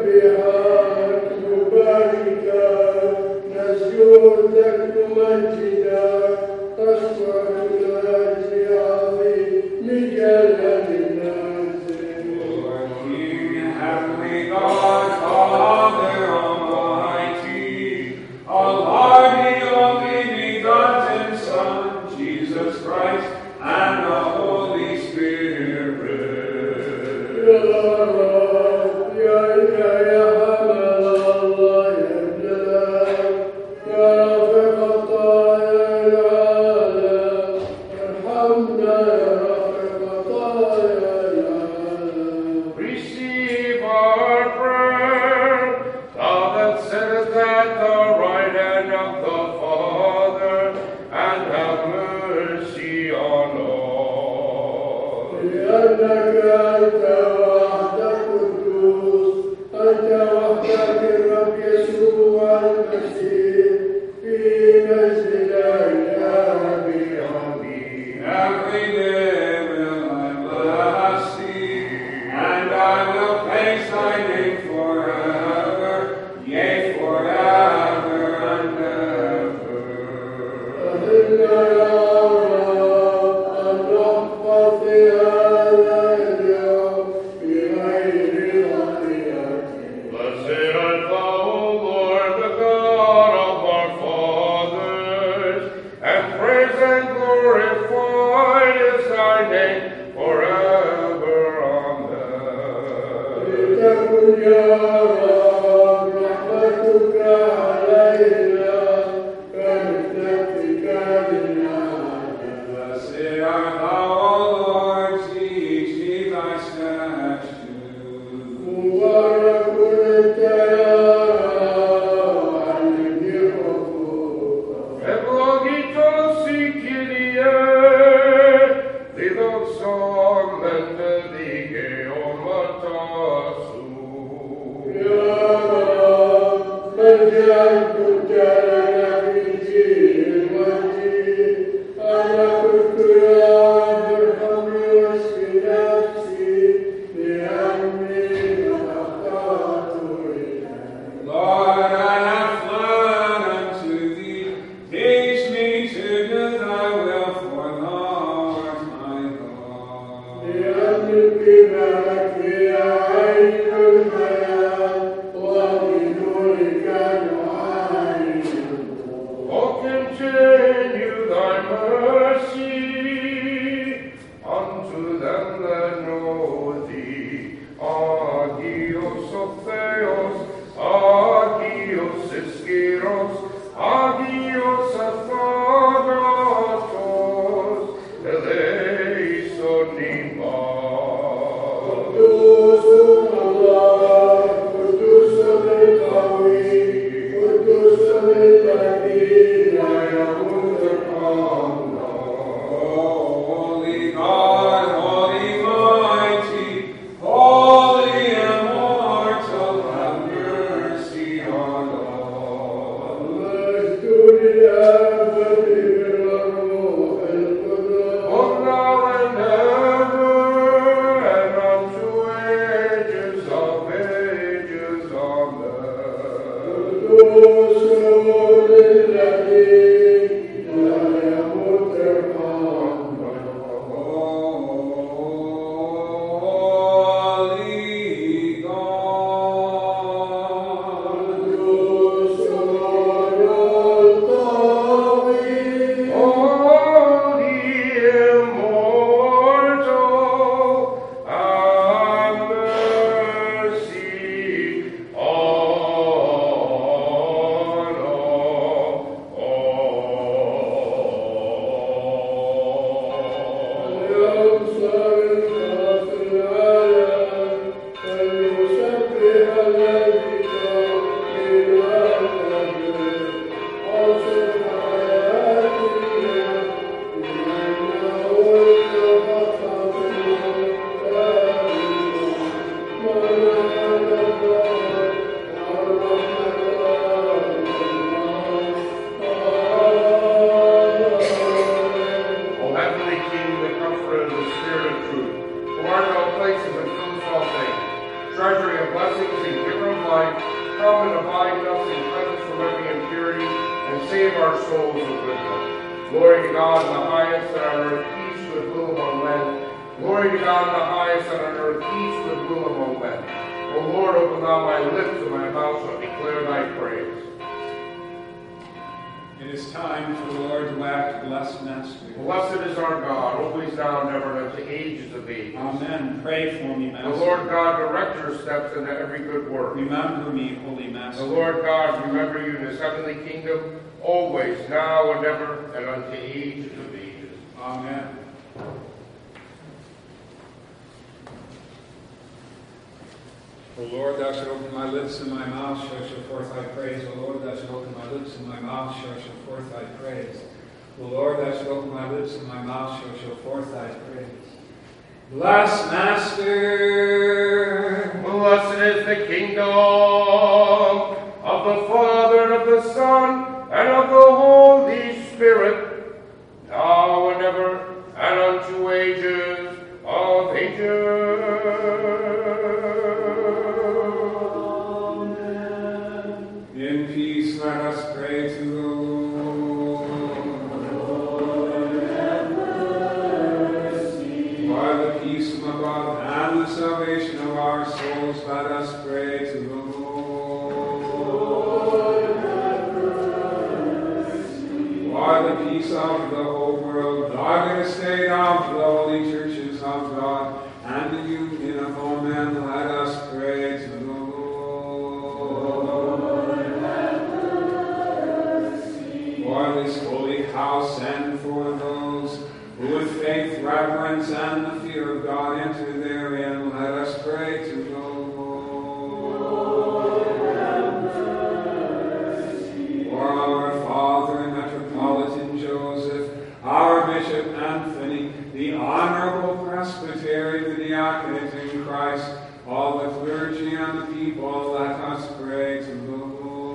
treasury of blessings and giver of life, come and abide in us and cleanse us from every impurity, and save our souls with goodness. Glory to God in the highest, and on earth peace, goodwill among men. Glory to God in the highest, and on earth peace, goodwill among men. O Lord, open thou my lips, and my mouth shall declare thy praise. It is time for the Lord to act, blessed Master. Blessed is our God, always now and ever, and unto ages of age. Amen. Pray for me, Master. The Lord God direct your steps into every good work. Remember me, Holy Master. The Lord God remember you in his heavenly kingdom, always, now and ever, and unto ages of ages. Amen. O Lord, thou shalt open my lips, and my mouth shall show forth thy praise. O Lord, thou shalt open my lips, and my mouth shall show forth thy praise. O Lord, thou shalt open my lips, and my mouth shall show forth thy praise. Bless Master. Blessed is the kingdom of the Father, and of the Son, and of the Holy Spirit, now and ever, and unto ages of ages. In peace, let us pray to the Lord. Lord, have mercy. By the peace from above and the salvation of our souls, let us pray to the Lord. Lord, have mercy. By the peace of the whole world, by the estate of the holy churches of God, and the union of all men, let us pray to the Lord. For this holy house, and for those who with faith, reverence, and the fear of God enter therein, let us pray to the Lord. For our Father and Metropolitan Joseph, our Bishop Anthony, the honorable presbytery, the diaconate in Christ, all the clergy and the people, let us pray to the Lord.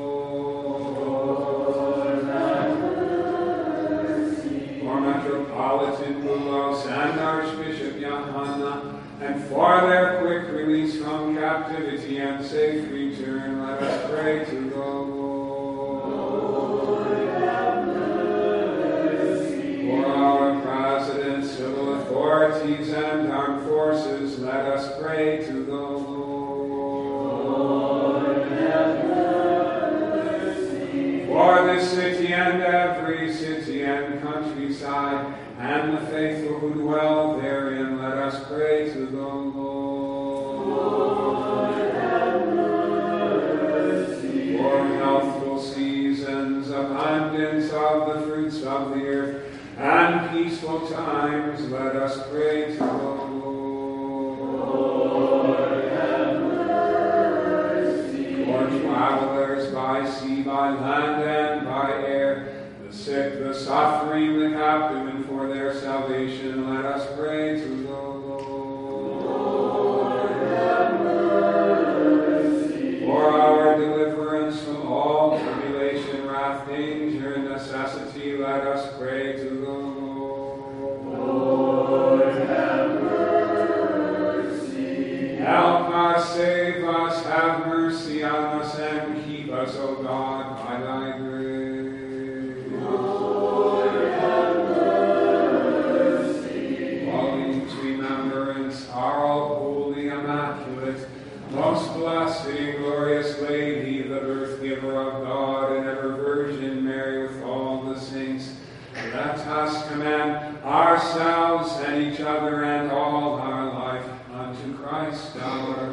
For Metropolitan Boulos and Archbishop Johanna, and for their quick release from captivity and safe return, let us pray to the Lord. For our president, civil authorities, and armed forces, let us pray to the Lord. For this city and every city and countryside, and the faithful who dwell therein, let us pray to the Lord. For healthful seasons, abundance of the fruits of the earth, and peaceful times, let us pray to the Lord. For travelers by sea, by land, and by air, the sick, the suffering, the captive, and for their salvation, let us pray to the Lord. For our deliverance from all tribulation, wrath, danger, and necessity, let us pray to the Lord. Help us, save us, have mercy on us, and keep us, O God, by thy grace. Lord, have mercy. Calling to remembrance our all-holy, immaculate, most blessed and glorious Lady, the birth giver of God, and ever Virgin Mary, with all the saints, let us commend ourselves and each other and all our life unto Christ our Lord.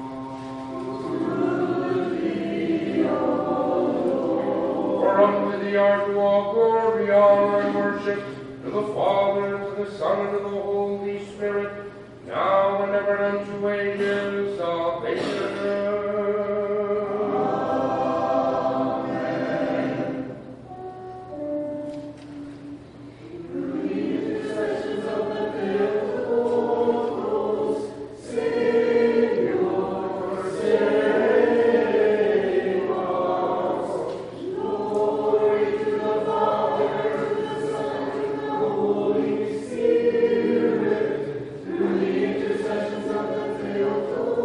For unto thee are due all glory, honor, and worship, to the Father, and to the Son, and to the Holy Spirit, now and ever, and unto ages of ages. Intercessions of the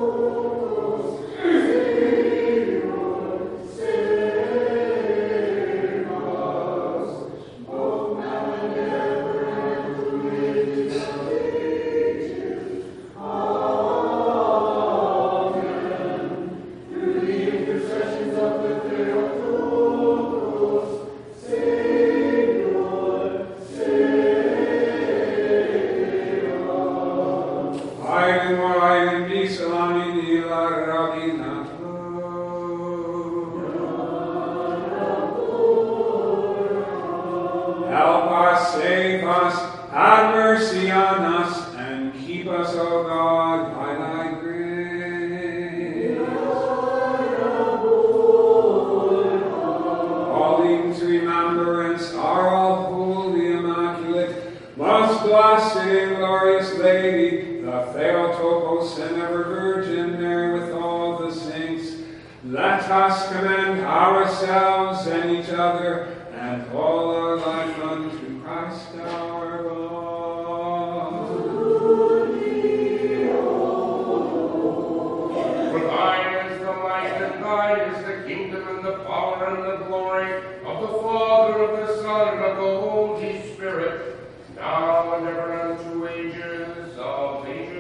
Let us commend ourselves and each other and all our life unto Christ our God. For thine is the might, and thine is the kingdom, and the power, and the glory of the Father, of the Son, and of the Holy Spirit, now and ever unto ages of ages.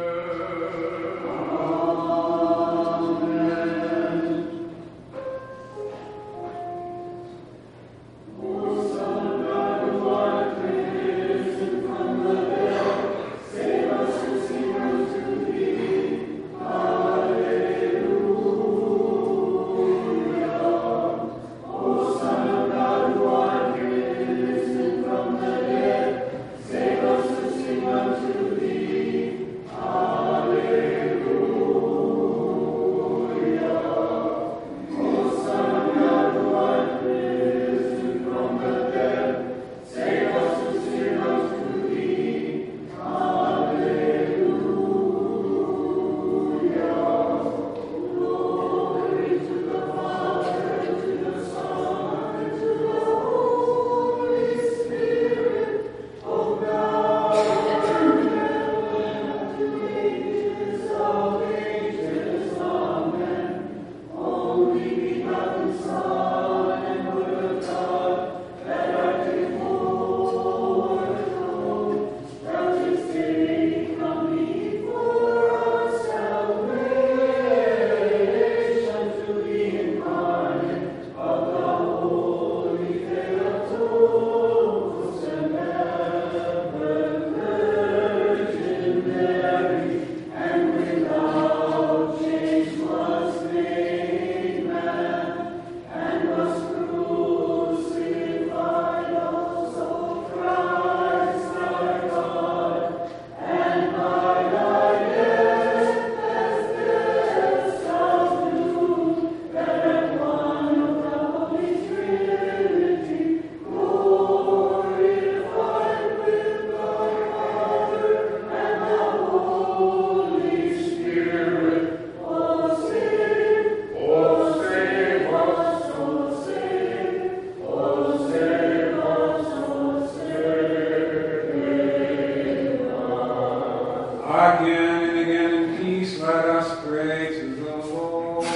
Again and again in peace let us pray to the Lord.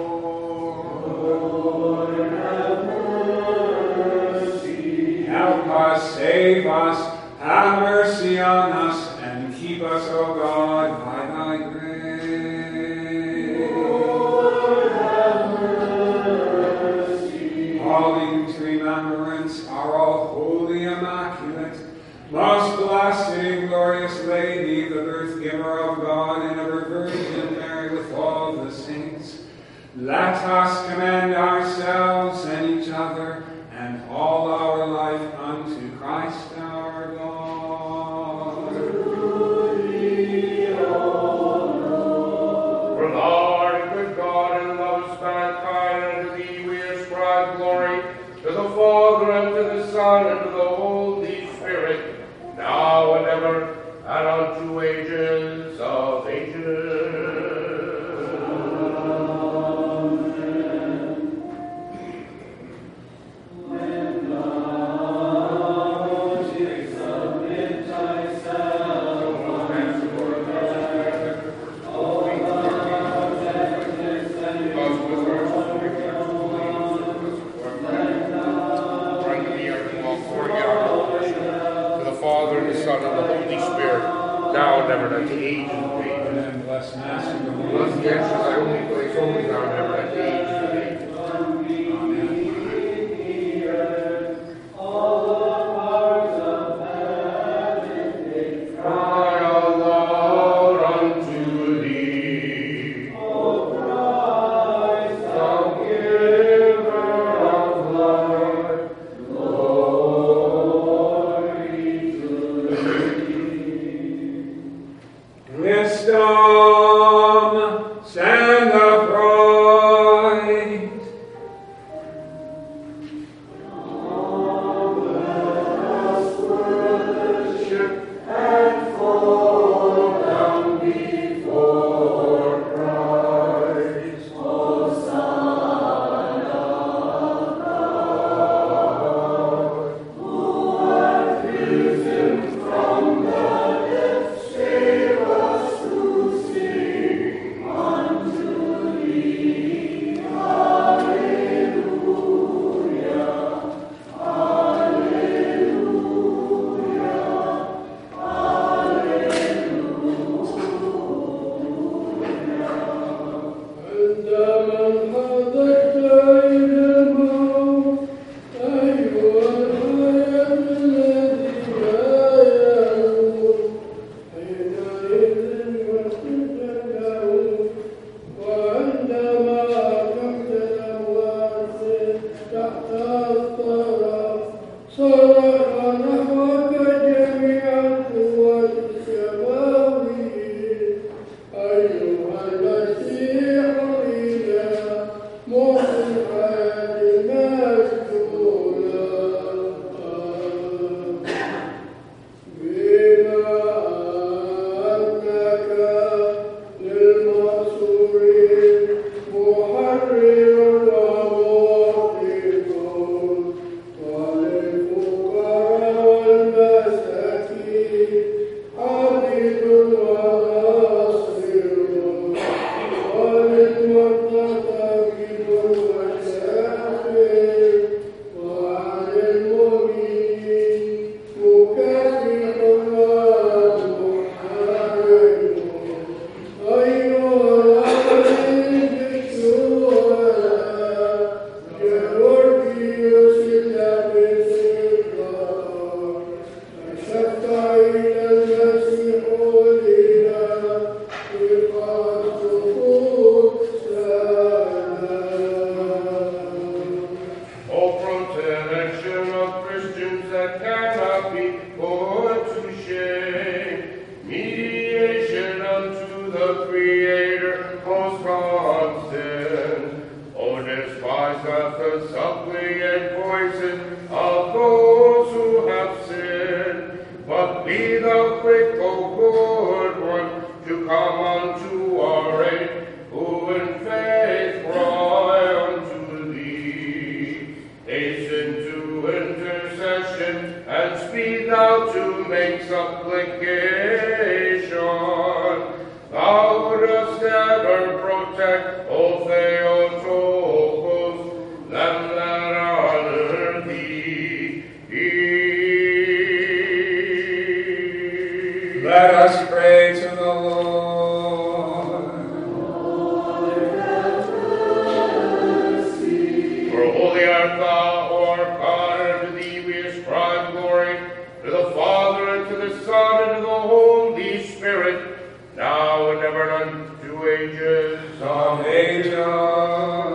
Lord, have mercy. Help us, save us, have mercy on us, and keep us, O God, by thy grace. Lord, have mercy. Calling to remembrance our all-holy, immaculate, most blessed and glorious Lady, the birth giver of God and ever Virgin Mary with all the saints, let us commend ourselves and each other and all our life unto Christ our God. For thou art a good God, and lovest mankind, and to thee we ascribe glory, to the Father, and to the Son, and to the Holy Spirit, now and ever, and unto ages of ages. When thou didst submit thyself unto death, O thou gentleness and To the Father, and the Son, and the Holy Spirit, now and ever, and unto ages of ages. And blessed Master, the Bless the answer thy only place, only now and ever, and unto ages of ages. all the powers of heaven, they Cry aloud unto thee, O Christ, thou giver of life. glory to thee. Wisdom, art thou, O our God, and to thee we ascribe glory, to the Father, and to the Son, and to the Holy Spirit, now and ever, and unto ages of ages.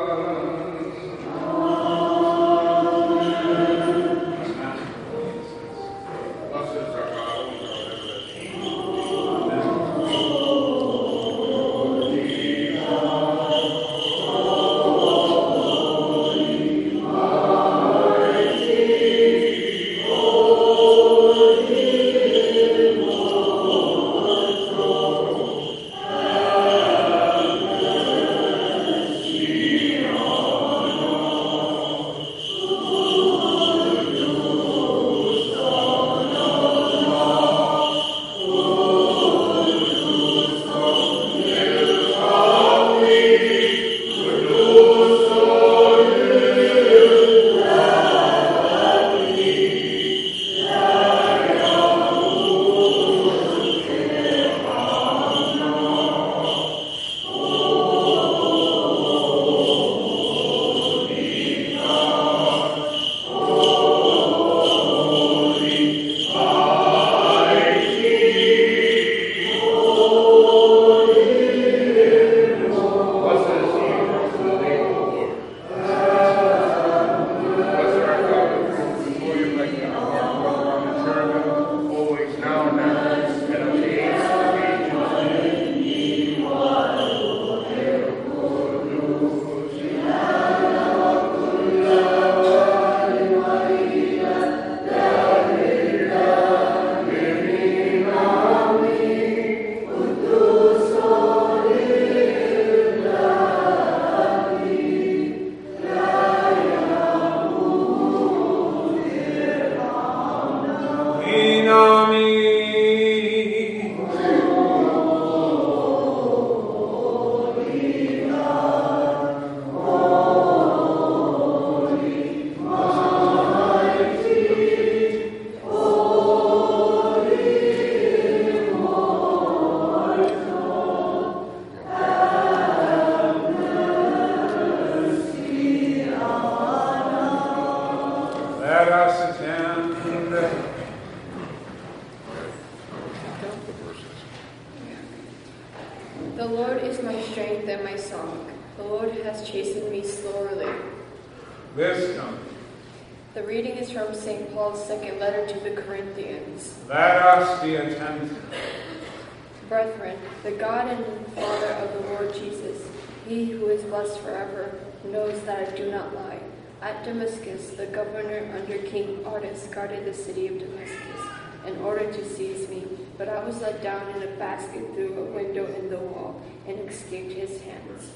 Brethren, the God and Father of the Lord Jesus, he who is blessed forever, knows that I do not lie. At Damascus, the governor under King Aretas guarded the city of Damascus in order to seize me, but I was let down in a basket through a window in the wall and escaped his hands.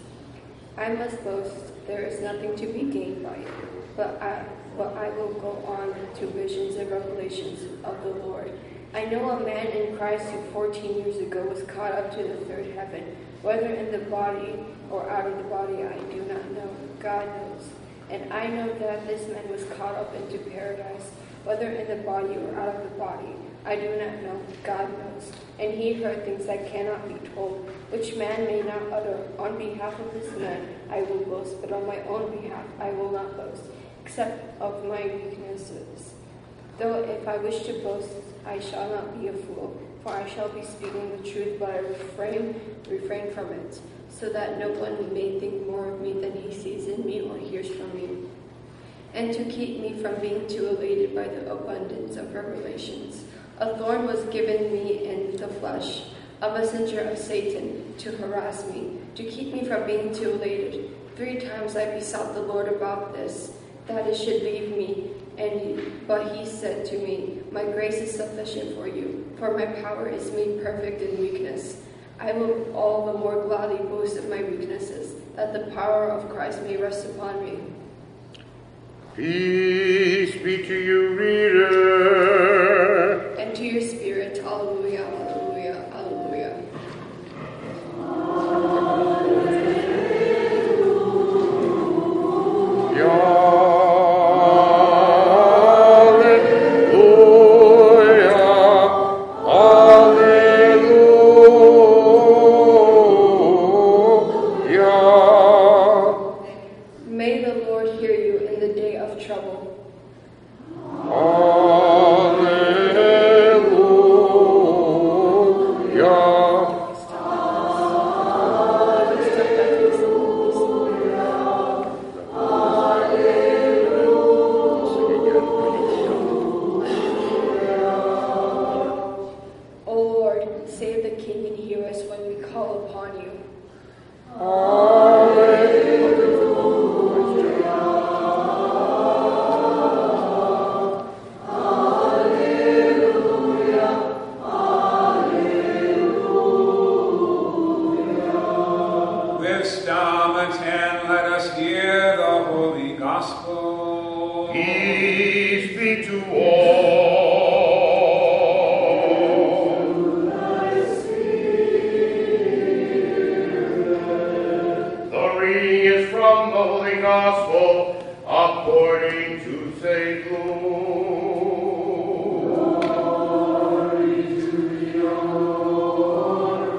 I must boast, there is nothing to be gained by it, but I will go on to visions and revelations of the Lord. I know a man in Christ who 14 years ago was caught up to the third heaven, whether in the body or out of the body I do not know. God knows. And I know that this man was caught up into paradise, whether in the body or out of the body. I do not know. God knows. And he heard things that cannot be told, which man may not utter. On behalf of this man I will boast, but on my own behalf I will not boast, except of my weaknesses. Though if I wish to boast, I shall not be a fool, for I shall be speaking the truth, but I refrain from it, so that no one may think more of me than he sees in me or hears from me, and to keep me from being too elated by the abundance of revelations. A thorn was given me in the flesh, a messenger of Satan, to harass me, to keep me from being too elated. 3 times I besought the Lord about this, that it should leave me. But he said to me, my grace is sufficient for you, for my power is made perfect in weakness. I will all the more gladly boast of my weaknesses, that the power of Christ may rest upon me. Peace be to you, reader. And to your spirit, hallelujah, hallelujah, hallelujah. May the Lord hear you in the day of hear the holy gospel. Peace be to all. The reading is from the Holy Gospel according to St. Luke. Glory to thee, O Lord,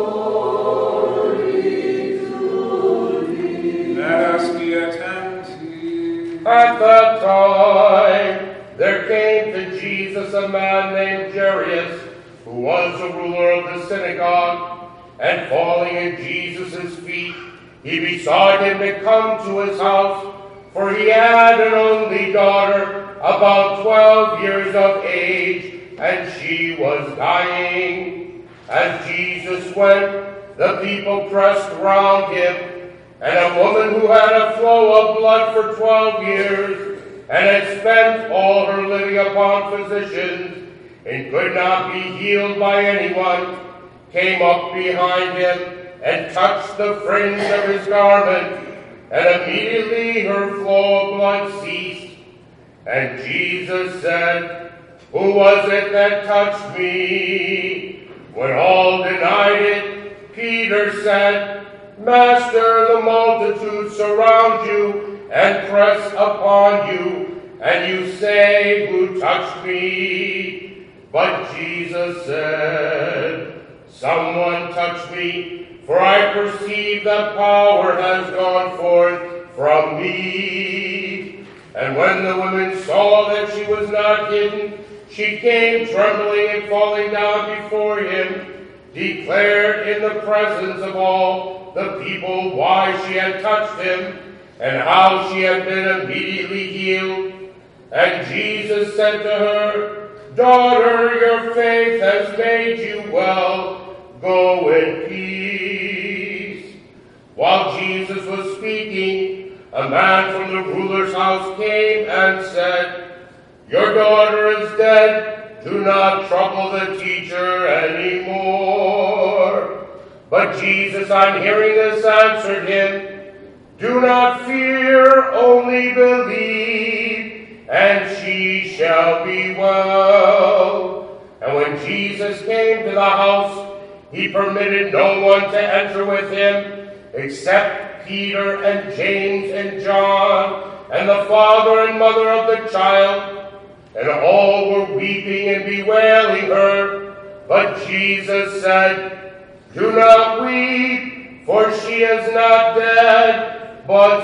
glory to thee. Let us be attentive. At that time, there came to Jesus a man named Jairus, who was the ruler of the synagogue, and falling at Jesus' feet, he besought him to come to his house, for he had an only daughter, about 12 years of age, and she was dying. As Jesus went, the people pressed round him, and a woman who had a flow of blood for 12 years, and had spent all her living upon physicians, and could not be healed by anyone, came up behind him, and touched the fringe of his garment, and immediately her flow of blood ceased. And Jesus said, "Who was it that touched me?" When all denied it, Peter said, "Master, the multitude surround you and press upon you, and you say, 'Who touched me?'" But Jesus said, "Someone touched me, for I perceive that power has gone forth from me." And when the woman saw that she was not hidden, she came trembling and falling down before him, declared in the presence of all the people why she had touched him, and how she had been immediately healed. And Jesus said to her, "Daughter, your faith has made you well. Go in peace." While Jesus was speaking, a man from the ruler's house came and said, "Your daughter is dead. Do not trouble the teacher anymore." But Jesus, on hearing this, answered him, "Do not fear, only believe, and she shall be well." And when Jesus came to the house, he permitted no one to enter with him, except Peter and James and John, and the father and mother of the child. And all were weeping and bewailing her. But Jesus said, "Do not weep, for she is not dead, but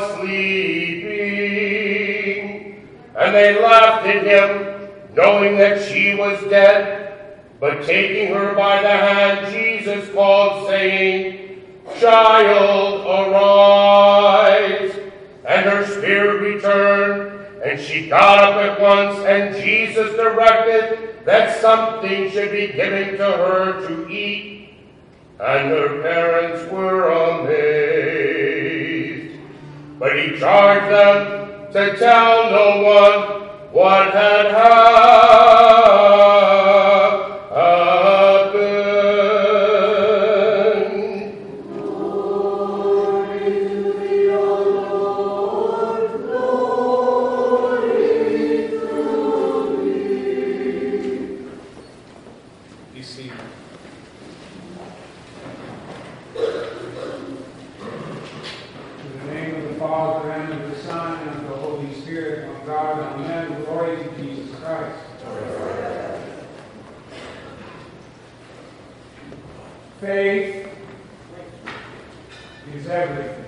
sleeping." And they laughed at him, knowing that she was dead. But taking her by the hand, Jesus called, saying, "Child, arise." And her spirit returned, and she got up at once, and Jesus directed that something should be given to her to eat. And her parents were amazed. But he charged them to tell no one what had happened. Glory to thee, O Lord, glory to thee. Be seated. In the name of the Father, and of the Son, and of the Holy Spirit, one God, amen. Glory to Jesus Christ. Faith is everything.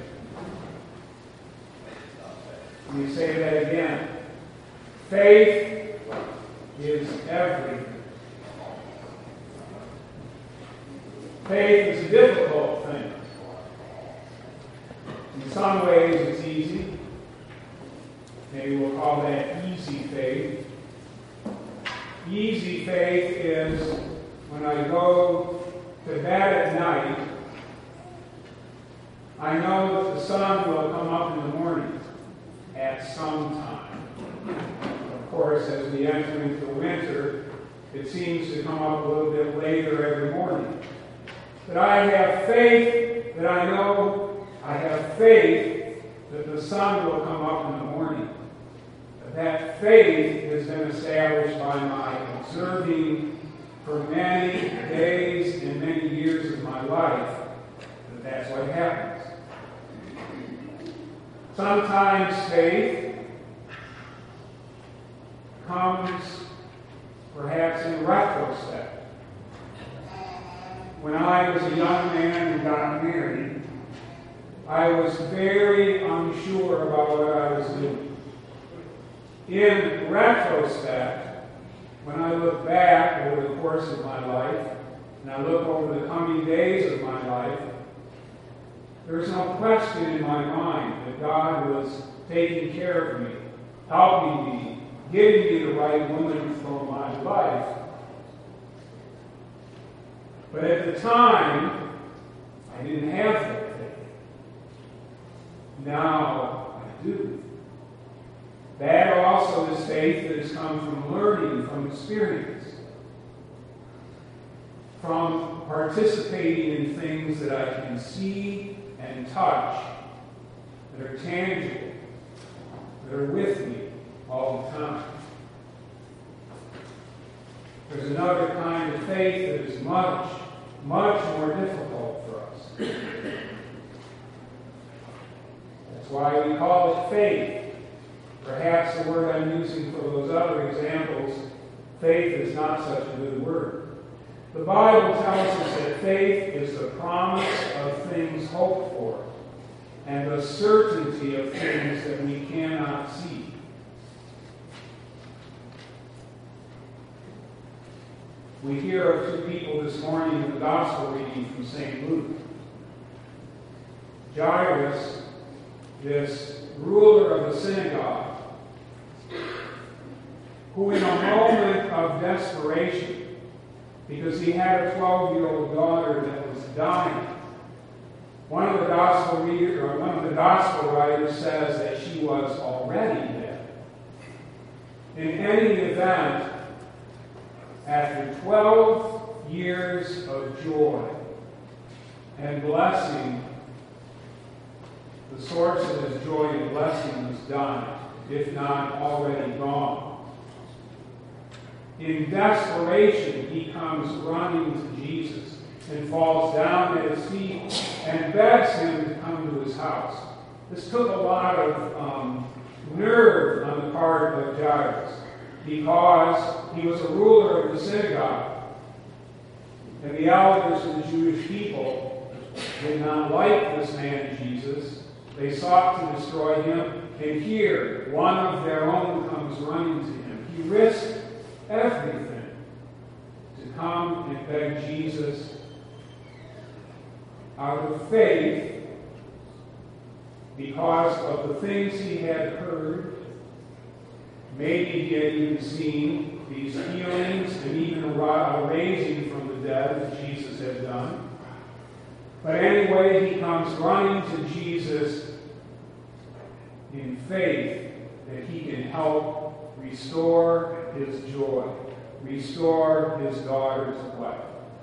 Let me say that again. Faith is everything. Faith is a difficult thing. In some ways it's easy. Maybe we'll call that easy faith. Easy faith is when I go to bed at night, I know that the sun will come up in the morning at some time. Of course, as we enter into winter, it seems to come up a little bit later every morning. But I have faith that I know, I have faith that the sun will come up in the morning. That faith has been established by my observing for many days and many years of my life that that's what happens. Sometimes faith comes perhaps in retrospect. When I was a young man and got married, I was very unsure about what I was doing. In retrospect, when I look back over the course of my life, and I look over the coming days of my life, there's no question in my mind that God was taking care of me, helping me, giving me the right woman for my life. But at the time, I didn't have that faith. Now I do. That also is faith that has come from learning, from experience, from participating in things that I can see and touch, that are tangible, that are with me all the time. There's another kind of faith that is much, much more difficult for us. That's why we call it faith. Perhaps the word I'm using for those other examples, faith is not such a good word. The Bible tells us that faith is the promise of things hoped for and the certainty of things that we cannot see. We hear of two people this morning in the gospel reading from St. Luke. Jairus, this ruler of the synagogue, who in a moment of desperation, because he had a 12-year-old daughter that was dying, one of the gospel writers says that she was already dead. In any event, after 12 years of joy and blessing, the source of his joy and blessing was done, if not already gone. In desperation, he comes running to Jesus and falls down at his feet and begs him to come to his house. This took a lot of nerve on the part of Jairus, because he was a ruler of the synagogue. And the elders of the Jewish people did not like this man Jesus. They sought to destroy him. And here, one of their own comes running to him. He risked everything to come and beg Jesus out of faith, because of the things he had heard. Maybe he had even seen these healings and even a raising from the dead that Jesus had done. But anyway, he comes running to Jesus in faith that he can help restore his joy, restore his daughter's life.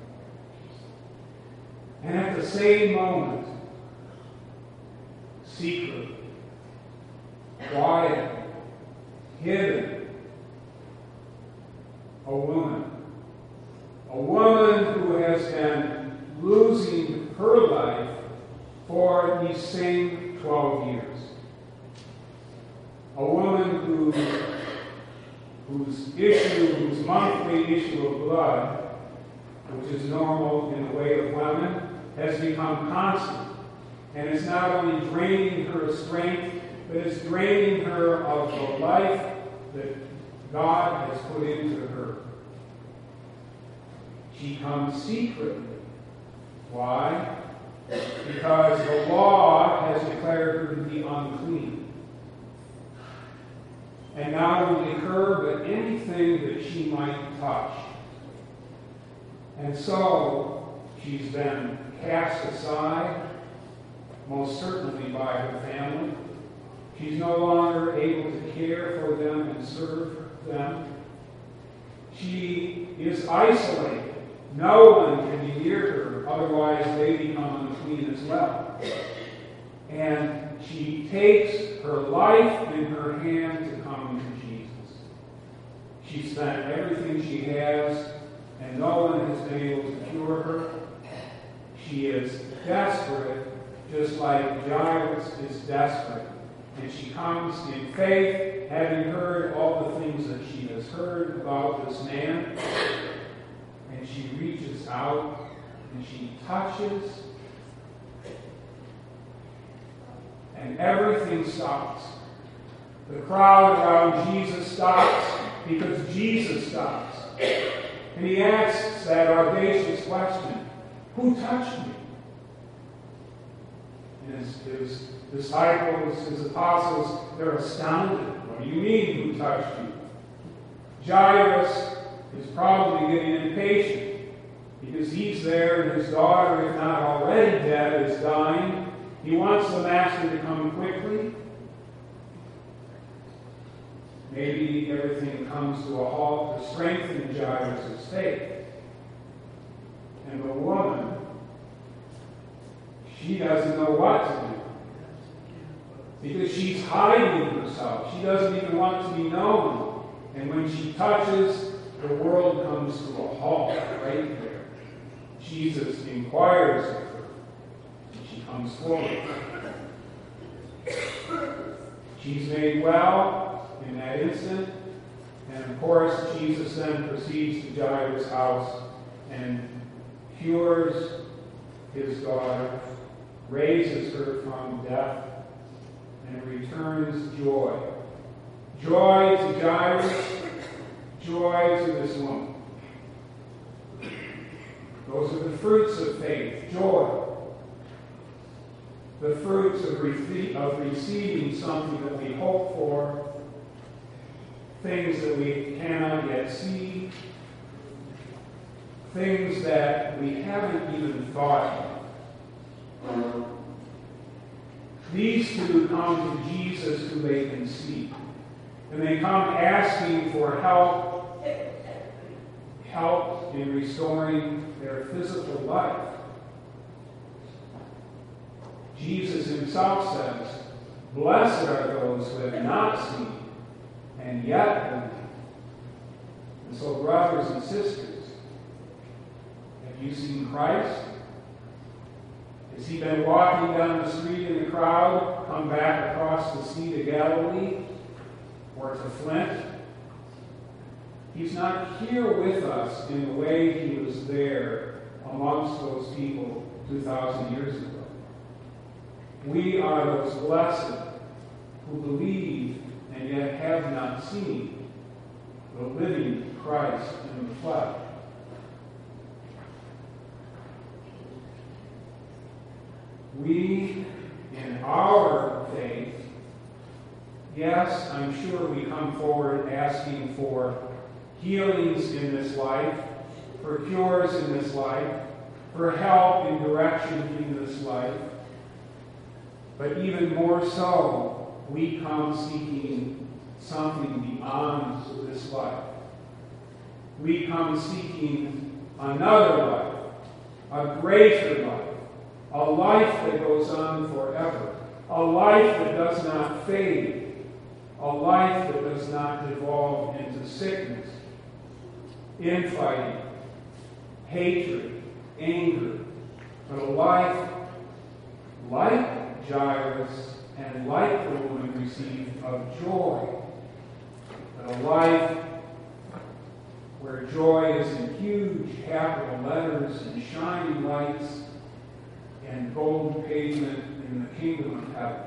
And at the same moment, secret, quiet, hidden, a woman who has been losing her life for these same 12 years. A woman whose monthly issue of blood, which is normal in the way of women, has become constant. And it's not only draining her of strength, but it's draining her of the life that God has put into her. She comes secretly. Why? Because the law has declared her to be unclean. And not only her, but anything that she might touch. And so, she's been cast aside, most certainly by her family. She's no longer able to care for them and serve them. She is isolated. No one can be near her, otherwise they become unclean as well. And she takes her life in her hand to come to Jesus. She spent everything she has, and no one has been able to cure her. She is desperate, just like Jairus is desperate. And she comes in faith, having heard all the things that she has heard about this man. And she reaches out and she touches, and everything stops. The crowd around Jesus stops because Jesus stops. And he asks that audacious question, "Who touched me?" And his disciples, his apostles, they're astounded. "What do you mean, who touched you?" Jairus is probably getting impatient because he's there and his daughter, if not already dead, is dying. He wants the master to come quickly. Maybe everything comes to a halt to strengthen Jairus' faith. And the woman, she doesn't know what to do. Because she's hiding herself. She doesn't even want to be known. And when she touches, the world comes to a halt right there. Jesus inquires of her. And she comes forward. She's made well in that instant. And of course, Jesus then proceeds to Jairus' house and cures his daughter, raises her from death, and returns joy. Joy to Jairus, joy to this woman. Those are the fruits of faith, joy. The fruits of receiving something that we hope for, things that we cannot yet see, things that we haven't even thought of. These two come to Jesus who they can see. And they come asking for help in restoring their physical life. Jesus himself says, "Blessed are those who have not seen and yet believe." And so, brothers and sisters, have you seen Christ? Has he been walking down the street in the crowd, come back across the Sea to Galilee or to Flint? He's not here with us in the way he was there amongst those people 2,000 years ago. We are those blessed who believe and yet have not seen the living Christ in the flesh. We, in our faith, yes, I'm sure we come forward asking for healings in this life, for cures in this life, for help in direction in this life. But even more so, we come seeking something beyond this life. We come seeking another life, a greater life, a life that goes on forever, a life that does not fade, a life that does not devolve into sickness, infighting, hatred, anger, but a life like Jairus and like the woman received of joy, but a life where joy is in huge capital letters and shining lights and golden pavement in the kingdom of heaven.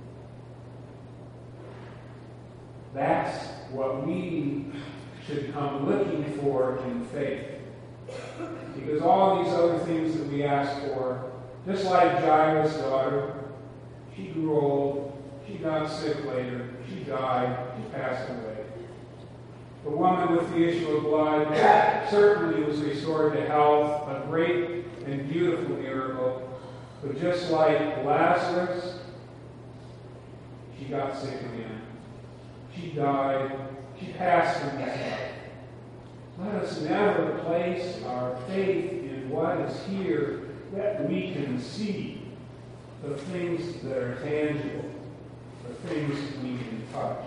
That's what we should come looking for in faith. Because all these other things that we ask for, just like Jairus' daughter, she grew old, she got sick later, she died, she passed away. The woman with the issue of blood certainly was restored to health, a great and beautiful miracle. But just like Lazarus, she got sick again. She died. She passed from this life. Let us never place our faith in what is here that we can see, the things that are tangible, the things we can touch.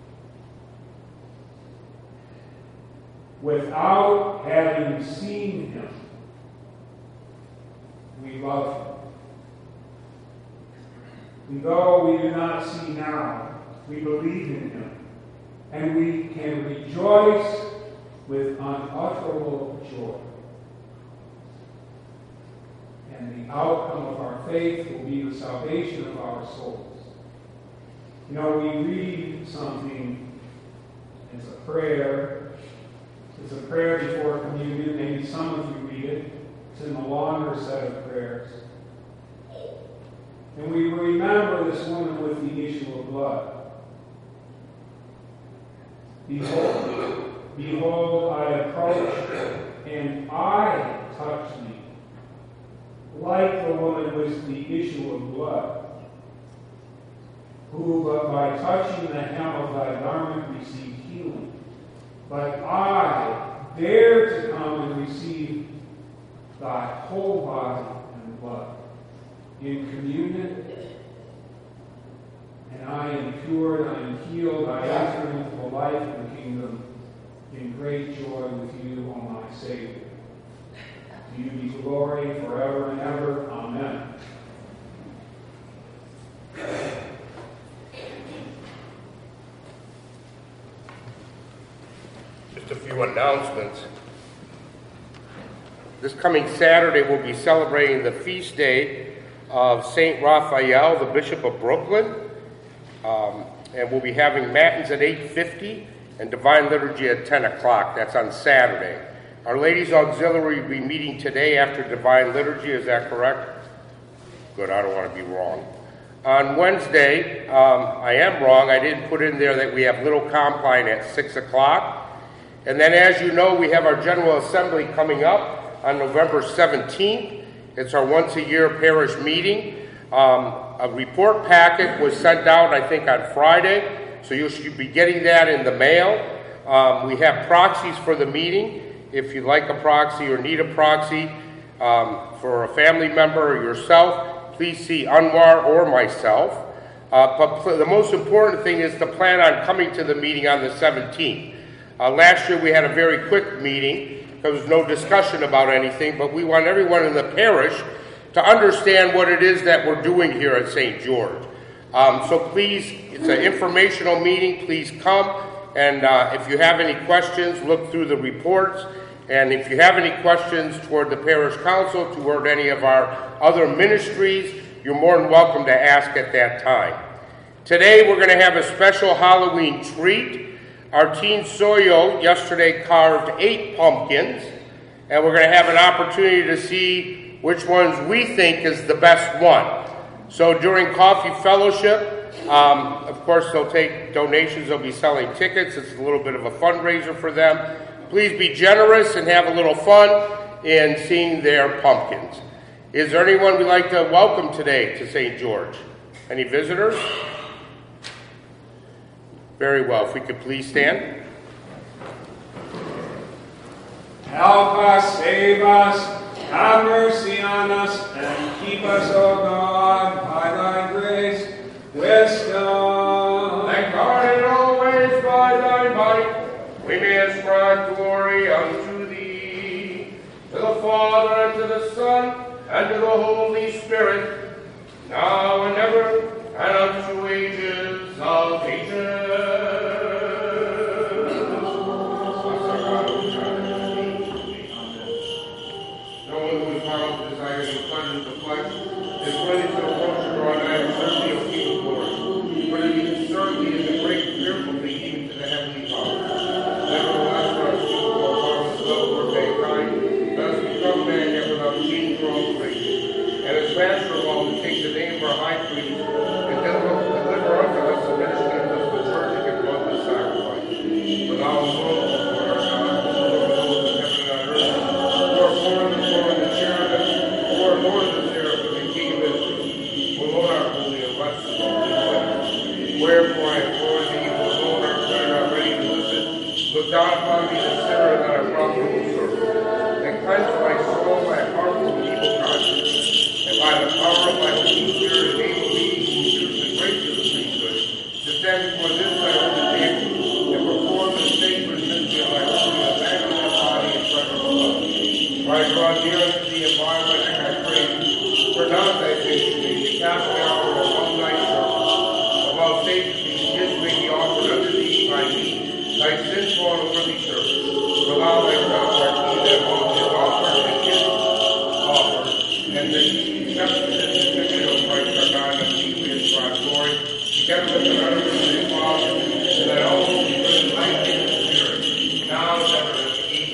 Without having seen him, we love him. Though we do not see now, we believe in him, and we can rejoice with unutterable joy. And the outcome of our faith will be the salvation of our souls. You know, we read something as a prayer. It's a prayer before communion. Maybe some of you read it. It's in the longer set of prayers. And we remember this woman with the issue of blood. Behold, I approach, and I touch thee, like the woman with the issue of blood, who but by touching the hem of thy garment received healing. But I dare to come and receive thy whole body and blood in communion, and I am cured, I am healed, I enter into the life of the kingdom in great joy with you, O my Savior. To you be glory forever and ever. Amen. Just a few announcements. This coming Saturday, we'll be celebrating the feast day of St. Raphael, the Bishop of Brooklyn. And we'll be having Matins at 8:50 and Divine Liturgy at 10 o'clock. That's on Saturday. Our Ladies Auxiliary will be meeting today after Divine Liturgy. Is that correct? Good, I don't want to be wrong. On Wednesday, I am wrong. I didn't put in there that we have Little Compline at 6 o'clock. And then, as you know, we have our General Assembly coming up on November 17th. It's our once-a-year parish meeting. A report packet was sent out, I think, on Friday, so you should be getting that in the mail. We have proxies for the meeting. If you'd like a proxy or need a proxy for a family member or yourself, please see Anwar or myself. But the most important thing is to plan on coming to the meeting on the 17th. Last year we had a very quick meeting. There was no discussion about anything, but we want everyone in the parish to understand what it is that we're doing here at St. George. So please, it's an informational meeting. Please come, and if you have any questions, look through the reports. And if you have any questions toward the parish council, toward any of our other ministries, you're more than welcome to ask at that time. Today we're going to have a special Halloween treat. Our teen Soyo yesterday carved 8 pumpkins, and we're going to have an opportunity to see which ones we think is the best one. So during Coffee Fellowship, of course, they'll take donations. They'll be selling tickets. It's a little bit of a fundraiser for them. Please be generous and have a little fun in seeing their pumpkins. Is there anyone we'd like to welcome today to St. George? Any visitors? Very well. If we could please stand. Help us, save us, have mercy on us, and keep us, O God, by thy grace, wisdom. And guarded always by thy might, we may ascribe glory unto thee, to the Father, and to the Son, and to the Holy Spirit, now and ever, and unto ages of ages. Is ready to approach your right hand, certainly of King of glory. For it certainly is a great miracle even to the heavenly Father. Nevertheless, for us people who are harmless, love, or mankind, let us become man yet without change or own grace. And as master of all, to take the name of our high priest, and deliver unto us the ministry of the church and bloodless sacrifice. For thou alone, Lord our God, who are those in heaven and on earth, who are born of the Lord and the cherubim, who are born of the wherefore I implore thee, who alone art good and are ready to listen, look down upon me, the sinner that I profitable serve, and cleanse my soul, my heart from evil conscience, and by the power of my Holy Spirit stand before this thy holy table and perform the sacred mystery of thy holy abandoned body and precious blood. For I draw near unto thee and by my neck I pray thee, pronounce thy faith to me, to cast me out from among thy church. Above faith these gifts may be offered unto thee by me, thy sinful and worthy church. For thou thyself art he that both is offered and gifts offered, and that he accepted and convicted of Christ our God and chiefly his God's glory, together with the honor of the Father, and that all will be good and life in the Spirit, now and ever and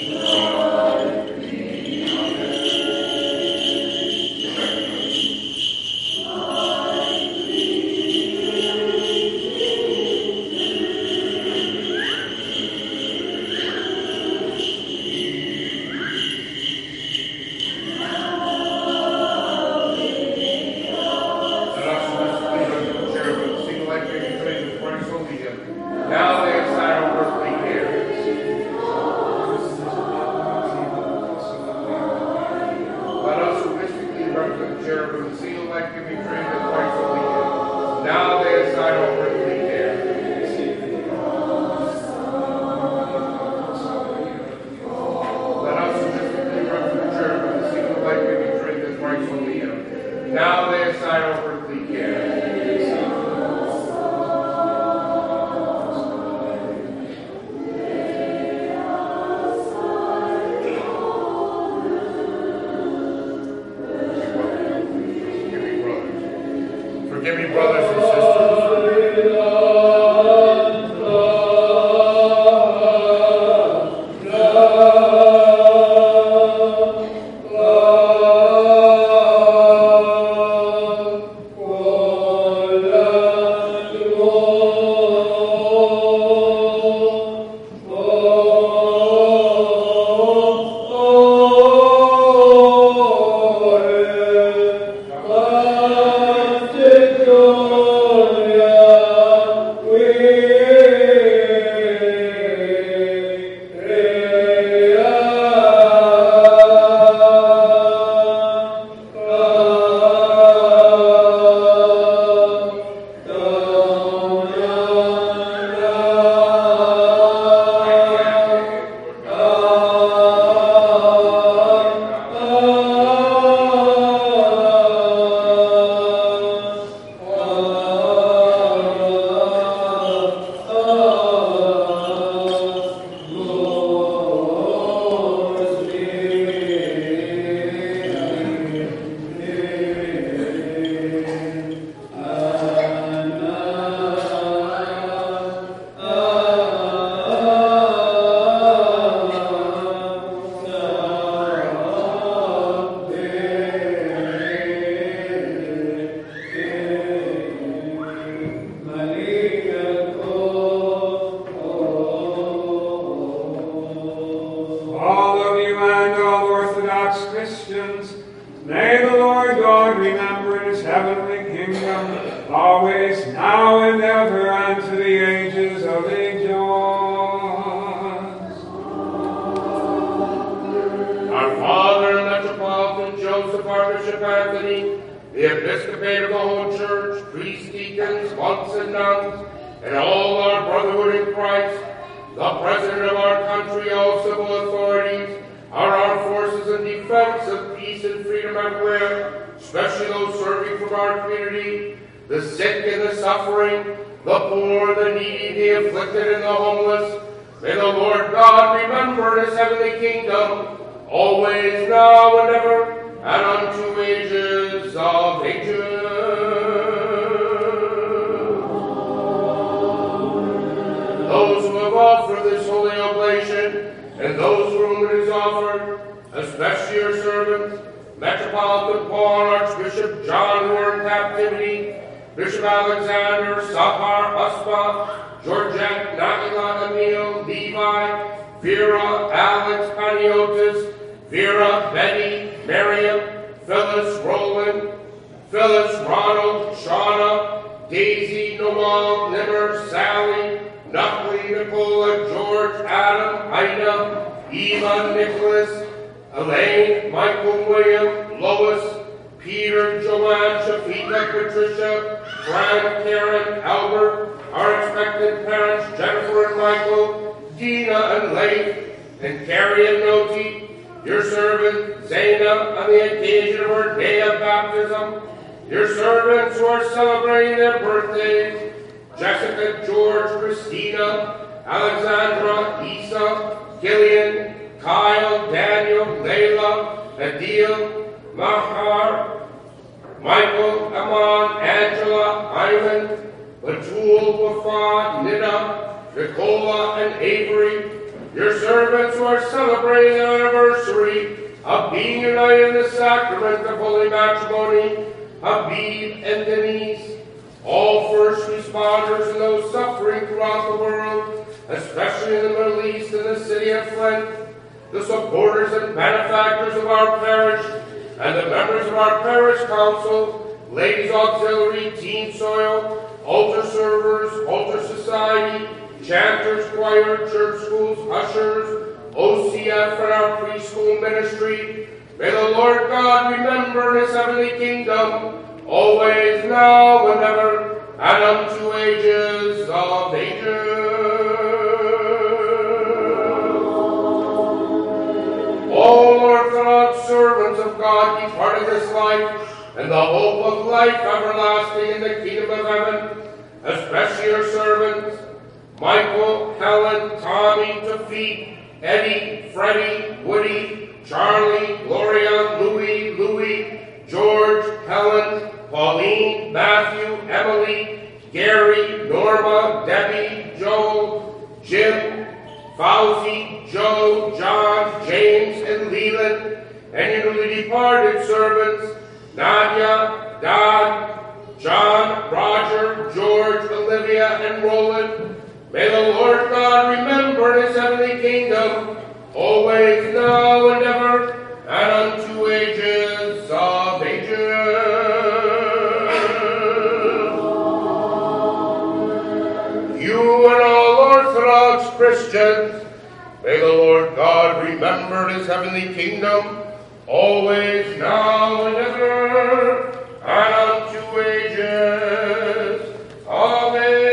Forgive me, brothers and sisters. our expected parents, Jennifer and Michael, Dina and Leif, and Carrie and Noti, your servant, Zaina, on the occasion of her day of baptism, your servants who are celebrating their birthdays, Jessica, George, Christina, Alexandra, Isa, Gillian, Kyle, Daniel, Layla, Adil, Mahar, Michael, Aman, Angela, Ivan, Batul, Wafa, Nina, Nicola, and Avery, your servants who are celebrating the anniversary of being united in the sacrament of holy matrimony, Habib and Denise, all first responders and those suffering throughout the world, especially in the Middle East and the city of Flint, the supporters and benefactors of our parish, and the members of our parish council, ladies auxiliary, teen soil, altar servers, altar society, chanters, choir, church schools, ushers, OCF, and our preschool ministry. May the Lord God remember His heavenly kingdom, always, now, and ever, and unto ages of ages. All Orthodox servants of God departed this life, and the hope of life everlasting in the kingdom of heaven, especially your servants, Michael, Helen, Tommy, Tafik, Eddie, Freddie, Woody, Charlie, Gloria, Louie, George, Helen, Pauline, Matthew, Emily, Gary, Norma, Debbie, Joel, Jim, Fauzi, Joe, John, James, and Leland, and your newly departed servants, Nadia, Don, John, Roger, George, Olivia, and Roland. May the Lord God remember His heavenly kingdom, always, now, and ever, and unto ages of ages. You and all Orthodox Christians, may the Lord God remember His heavenly kingdom, always, now, and ever, and unto ages of ages.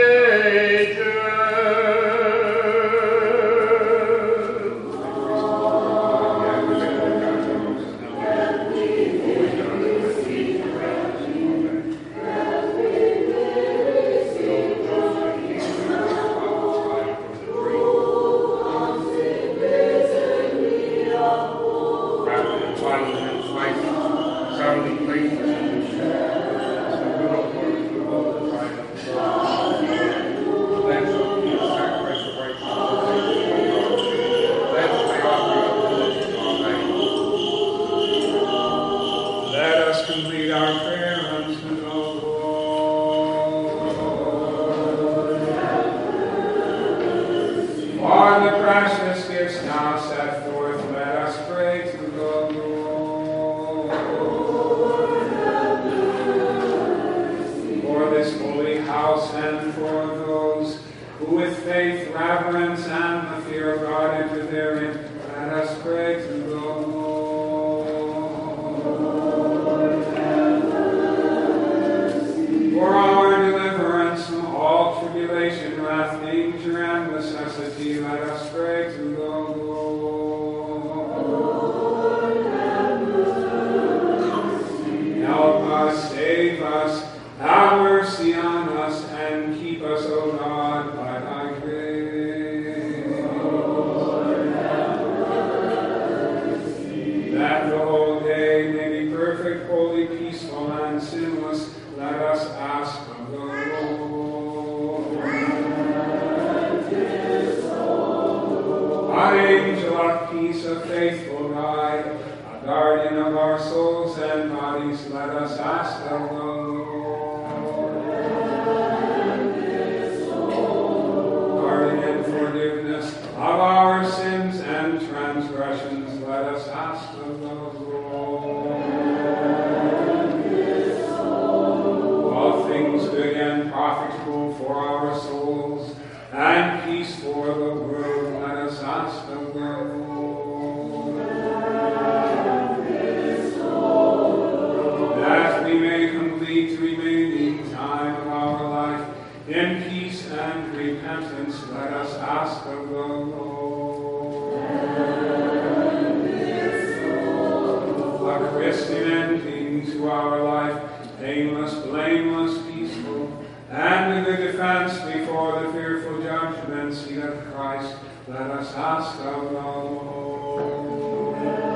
Remaining time of our life in peace and repentance, let us ask of the Lord. A Christian ending to our life, painless, blameless, peaceful, and in the defense before the fearful judgment seat of Christ, let us ask of the Lord.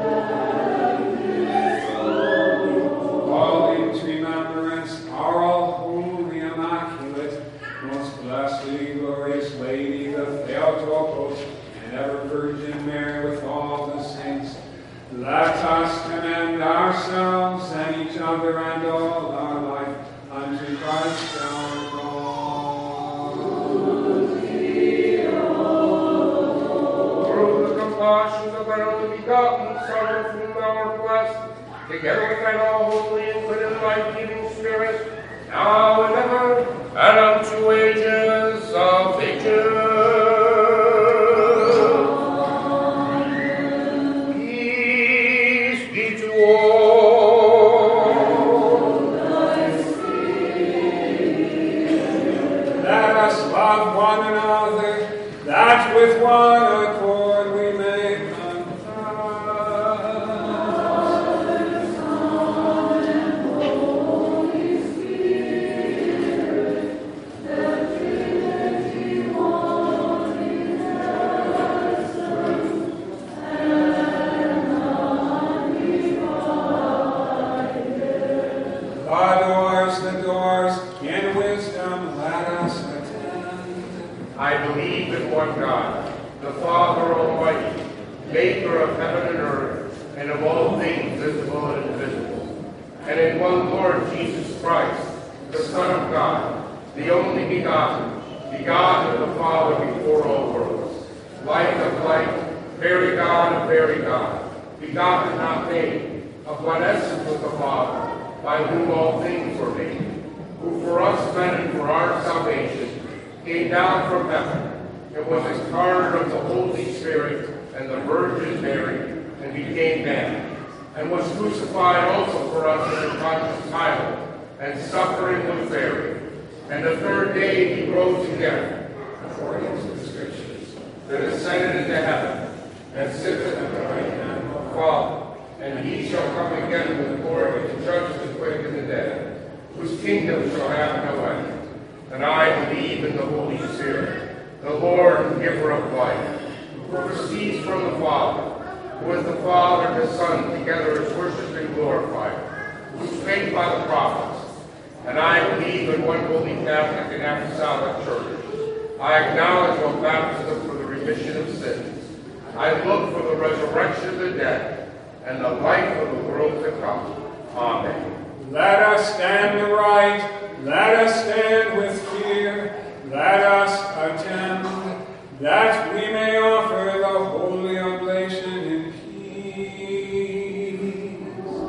Calling to remembrance our all-holy, immaculate, most blessed, glorious Lady, the Theotokos, and ever-Virgin Mary with all the saints, let us commend ourselves and each other and all our life unto Christ our God. Through the compassions of thine only begotten Son, of whom thou art blessed, together with thine all holy, infinite, life-giving Spirit, now and ever, and unto ages of ages. Peace be to all. Let us love one another, that with one accord we may confess. The doors, in wisdom let us attend. I believe in one God, the Father Almighty, maker of heaven and earth, and of all things visible and invisible, and in one Lord Jesus Christ, the Son of God, the only begotten, begotten of the Father before all worlds, light of light, very God of very God, begotten not made, of one essence with the Father, by whom all things were made, who for us men and for our salvation came down from heaven, and was incarnate of the Holy Spirit and the Virgin Mary, and became man, and was crucified also for us under Pontius Pilate, and suffering was buried. And the third day he rose again, according to the Scriptures, that ascended into heaven, and sitteth at the right hand of the Father. And he shall come again with glory to judge the quick and the dead, whose kingdom shall have no end. And I believe in the Holy Spirit, the Lord and giver of life, who proceeds from the Father, who is the Father and the Son, together is worshipped and glorified, who spake by the prophets. And I believe in one holy Catholic and Apostolic Church. I acknowledge one baptism for the remission of sins. I look for the resurrection of the dead, and the life of the world to come. Amen. Let us stand aright, let us stand with fear, let us attend, that we may offer the holy oblation in peace.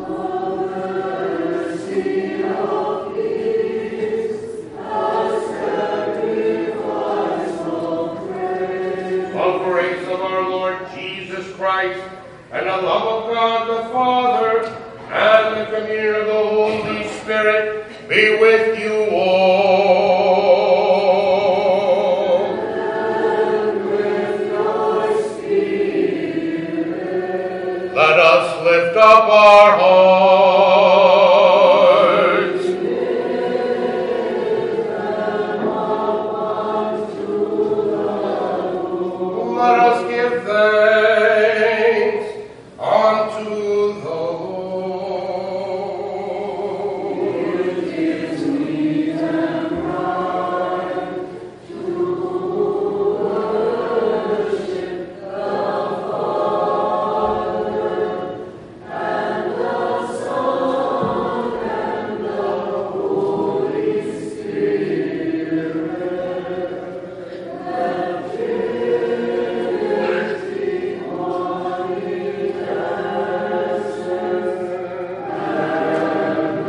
Mercy of peace, a sacrifice of praise. The grace of our Lord Jesus Christ, and the love of God the Father, and the communion of the Holy Spirit be with you all. And with thy spirit. Let us lift up our hearts. Let us give thanks unto the Lord. It is meet and right to worship the Father and the Son and the Holy Spirit. The Trinity one in essence and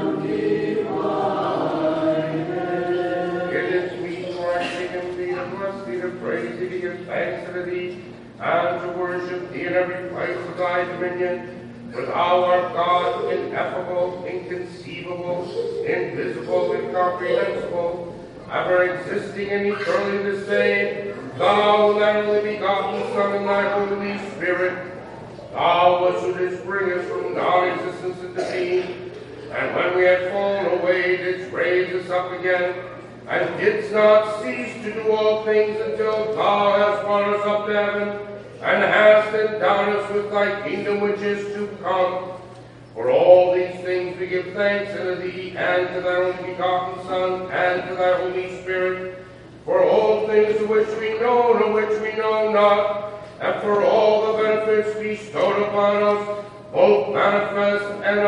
undivided. It is sweet to our King and thee to bless thee, to praise thee, to give thanks unto thee, and to worship thee in every place of thy dominion. For thou art God, ineffable, inconceivable, invisible, incomprehensible, ever existing and eternally the same, thou, thy only begotten Son, and thy Holy Spirit, thou wast who didst bring us from non-existence into being, and when we had fallen away, didst raise us up again, and didst not cease to do all things until thou hast brought us up to heaven, and hast endowed us with thy kingdom which is to come. For all these things we give thanks unto thee, and to thy only begotten Son, and to thy Holy Spirit, for all things which we know and which we know not, and for all the benefits bestowed upon us, both manifest and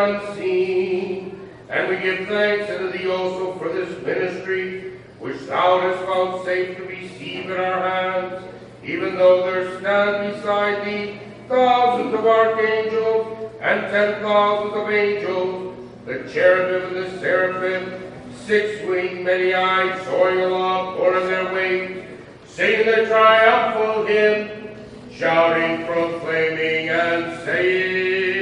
unseen. And we give thanks unto thee also for this ministry, which thou hast found safe to receive in our hands, even though there stand beside thee thousands of archangels, and 10,000s of angels, the cherubim and the seraphim, 6-winged, many-eyed, soaring along, pouring their wings, singing the triumphal hymn, shouting, proclaiming, and saying,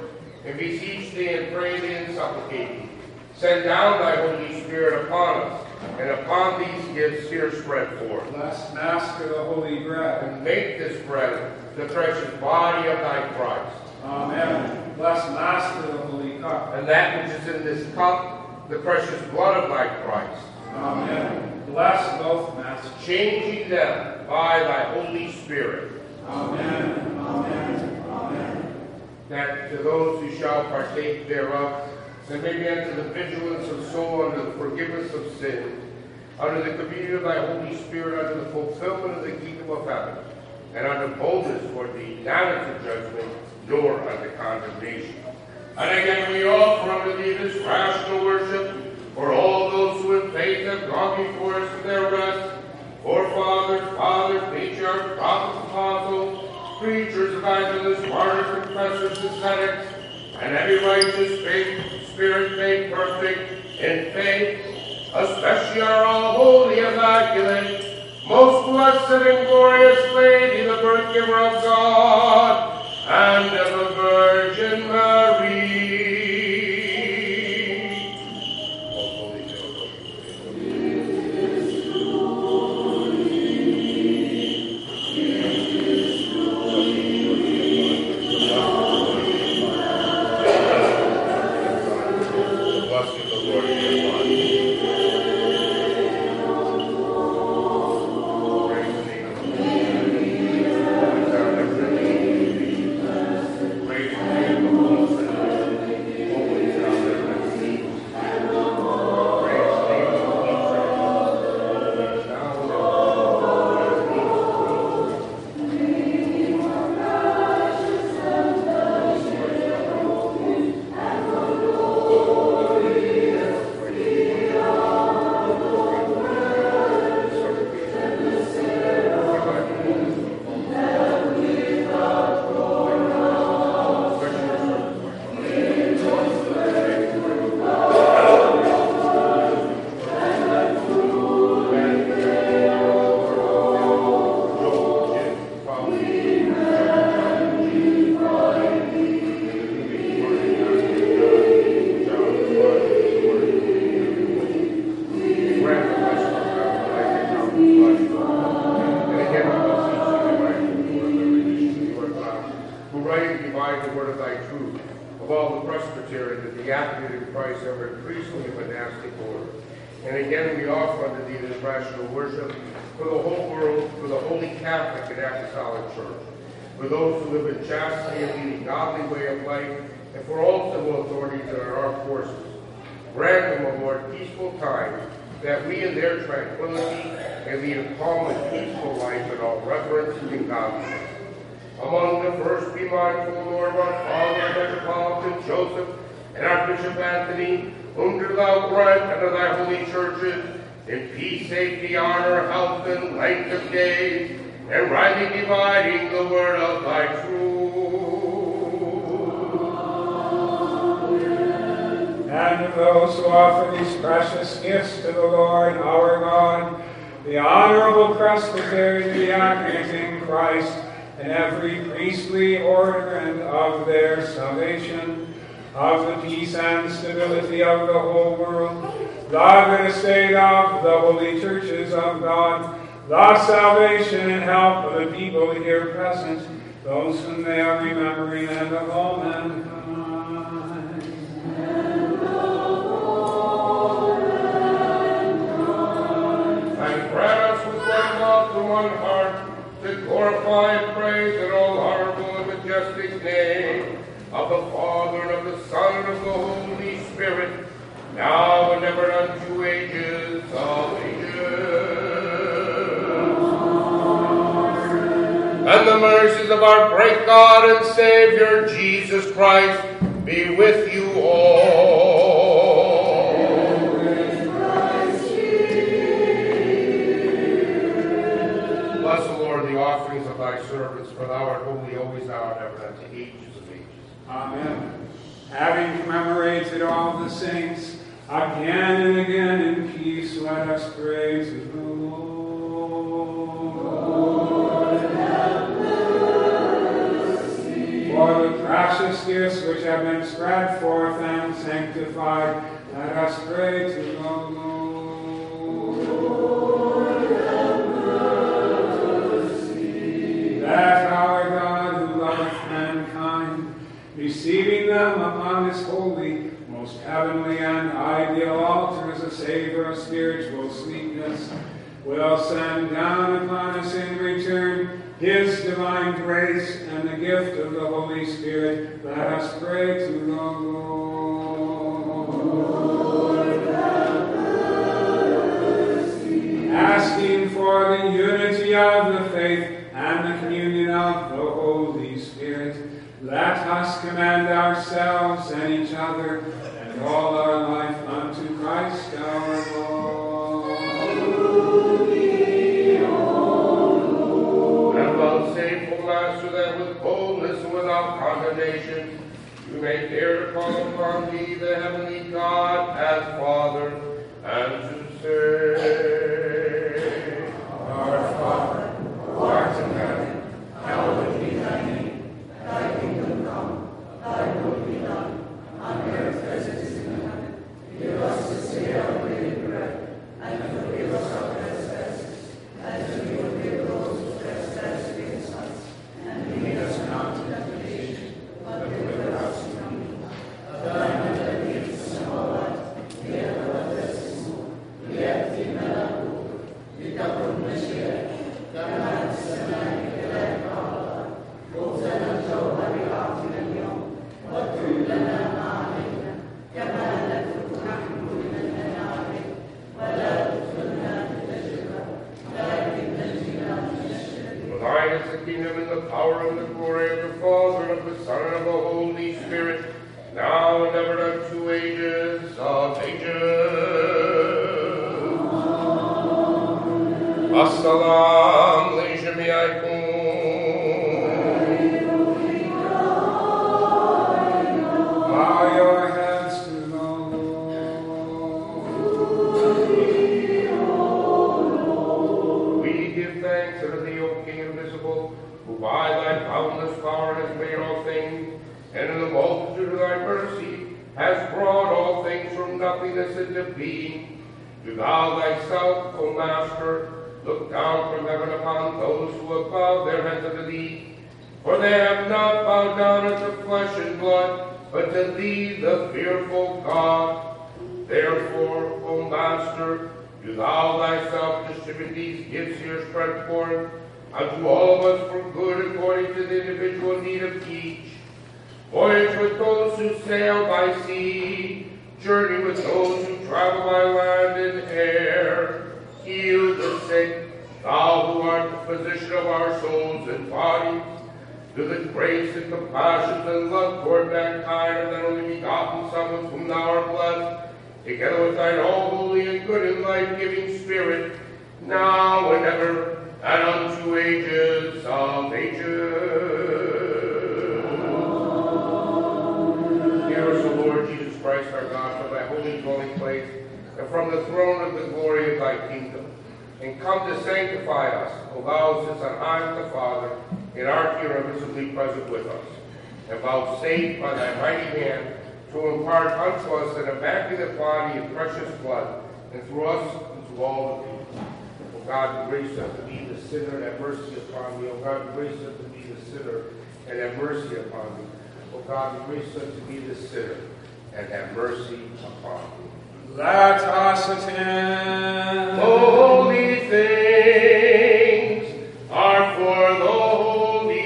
Send down thy Holy Spirit upon us, And upon these gifts here spread forth. Bless, Master, the holy bread. And make this bread the precious body of thy Christ. Amen. Bless, Master, the holy cup. And that which is in this cup, the precious blood of thy Christ. Amen. Bless both, Master. Changing them by thy Holy Spirit. Amen. Amen. Amen. That to those who shall partake thereof, they may be unto the vigilance of soul, unto the forgiveness of sin, unto the communion of thy Holy Spirit, unto the fulfillment of the kingdom of heaven, and unto boldness for thee, not unto judgment, nor unto condemnation. And again we offer unto thee this rational worship for all those who in faith have gone before us to their rest, forefathers, fathers, patriarchs, prophets, apostles, preachers, evangelists, martyrs, confessors, ascetics, and every righteous spirit made perfect in faith, especially our all-holy, immaculate, most blessed and glorious Lady, the birth giver of God, and of the Virgin Mary. Among the first, be mindful, Lord, of our Father, Metropolitan Joseph, and our Bishop Anthony, whom do thou grant unto thy holy churches, in peace, safety, honor, health, and length of days, and rightly dividing the word of thy truth. And to those who offer these precious gifts to the Lord our God, the honorable presbytery, the diaconate in Christ, and every priestly order, and of their salvation, of the peace and stability of the whole world, the good estate of the holy churches of God, the salvation and help of the people here present, those whom they are remembering, and of all mankind. And grant us with one love to one heart, to glorify and praise in all honorable and majestic name of the Father, and of the Son, and of the Holy Spirit, now and ever unto ages of ages. And the mercies of our great God and Savior, Jesus Christ, be with you all. Bless, O Lord, the offerings of thy servants, for thou art holy, always thou and ever, unto ages of ages. Amen. Having commemorated all the saints, again and again in peace, let us pray to the Lord. Lord, have mercy. For the precious gifts which have been spread forth and sanctified, let us pray to the Lord. receiving them upon this holy, most heavenly and ideal altar as a savor of spiritual sweetness, will send down upon us in return his divine grace and the gift of the Holy Spirit. Let us pray to the Lord. Asking for the unity of the faith and the communion of the Holy Spirit, let us commend ourselves and each other and all our life unto Christ our Lord. And vouchsafe, O Master, that with boldness and without condemnation you may dare to call upon thee, the heavenly God, as Father, and to say, Our Father, who art in heaven, hallowed be thy name. Thy kingdom come, thy will be done, on earth as it is in heaven. Give us this day our daily bread, and forgive us our trespasses, as we forgive those who trespass against us. And lead us not into temptation, but deliver us from evil. Thine is the peace and all life, yet the blessings, yet the melaku, the double Messiah, the man Sanai, the land of Allah, Hosanna to Hari Amen, Watu lana Amen, Kamala Tuhamu lana Amen, Wala Tuna Tashra, Thine is For thine is the kingdom and the power and the glory of the Father, and of the Son, and of the Holy Spirit, now and ever unto ages of ages. Assalam alaikum. Bow your heads to the Lord. We give thanks unto thee, O King invisible, who by thy boundless power hast made all things, and in the multitude of thy mercy hast brought all things from nothingness into being. Do thou thyself, O Master, look down from heaven upon those who have bowed their heads unto thee. For they have not bowed down unto flesh and blood, but to thee, the fearful God. Therefore, O Master, do thou thyself distribute these gifts here spread forth unto all of us for good according to the individual need of each. Voyage with those who sail by sea, journey with those who travel by land and air. Heal the sick, thou who art the physician of our souls and bodies. To the grace and compassion and love toward mankind of thine only begotten Son, with whom thou art blessed, together with thine all holy and good and life-giving Spirit, now and ever, and unto ages of ages. Hear us, O Lord Jesus Christ, our God, from thy holy dwelling place, and from the throne of the glory of thy kingdom. And come to sanctify us, O thou sits on high with the Father, and art here invisibly present with us. And vouchsafe by thy mighty hand to impart unto us an immaculate body and precious blood, and through us and to all the people. O God, grace us to be the sinner and have mercy upon me. O God, grace us to be the sinner and have mercy upon me. O God, grace us to be the sinner and have mercy upon me. Let us attend. Holy things are for the holy.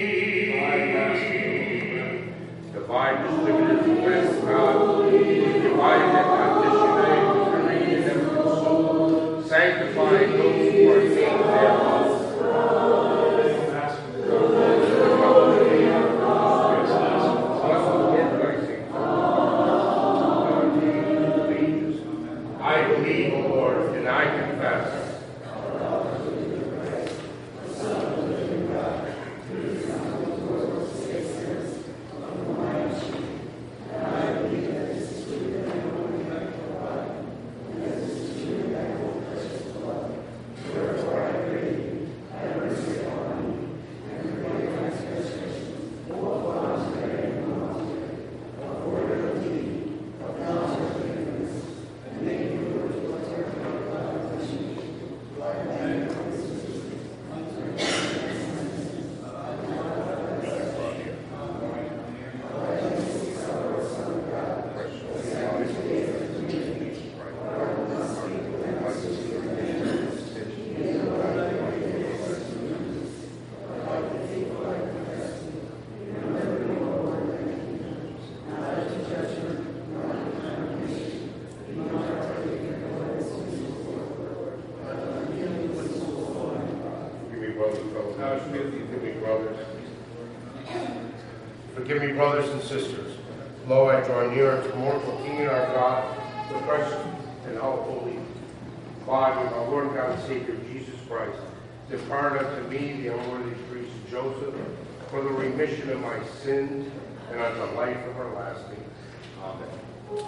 Divine distributors of grace, God, divided and not disunited, created and consumed, sanctifying those who are saved thereof. I believe, O Lord, and I confess Forgive me, brothers. Forgive me, brothers and sisters. Lo, I draw near unto mortal King and our God, the precious and all holy body of our Lord God and Savior Jesus Christ. Depart unto me, the unworthy priest Joseph, for the remission of my sins and unto life everlasting. Amen.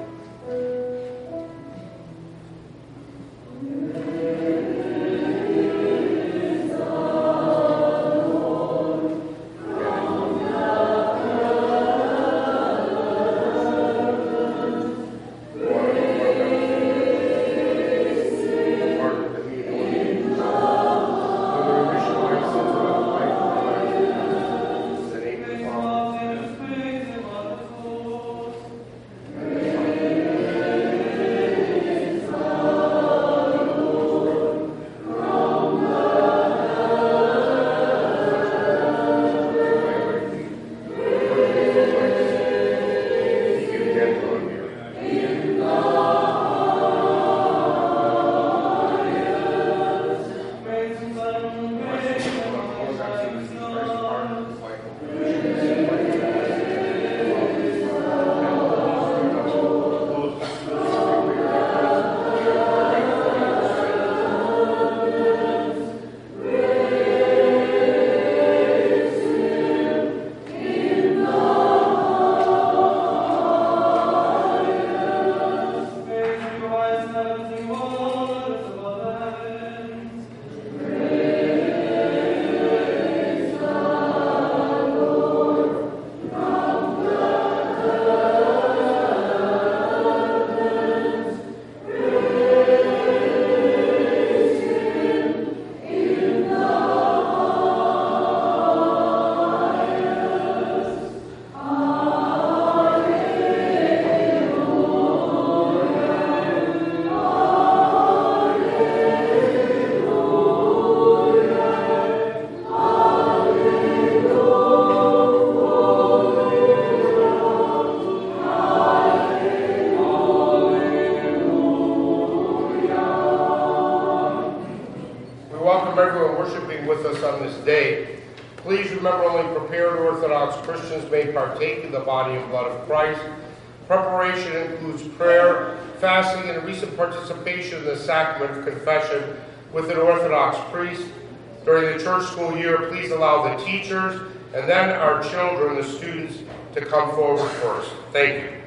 May partake in the body and blood of Christ. Preparation includes prayer, fasting, and recent participation in the sacrament of confession with an Orthodox priest. During the church school year, please allow the teachers and then our children, the students, to come forward first. Thank you.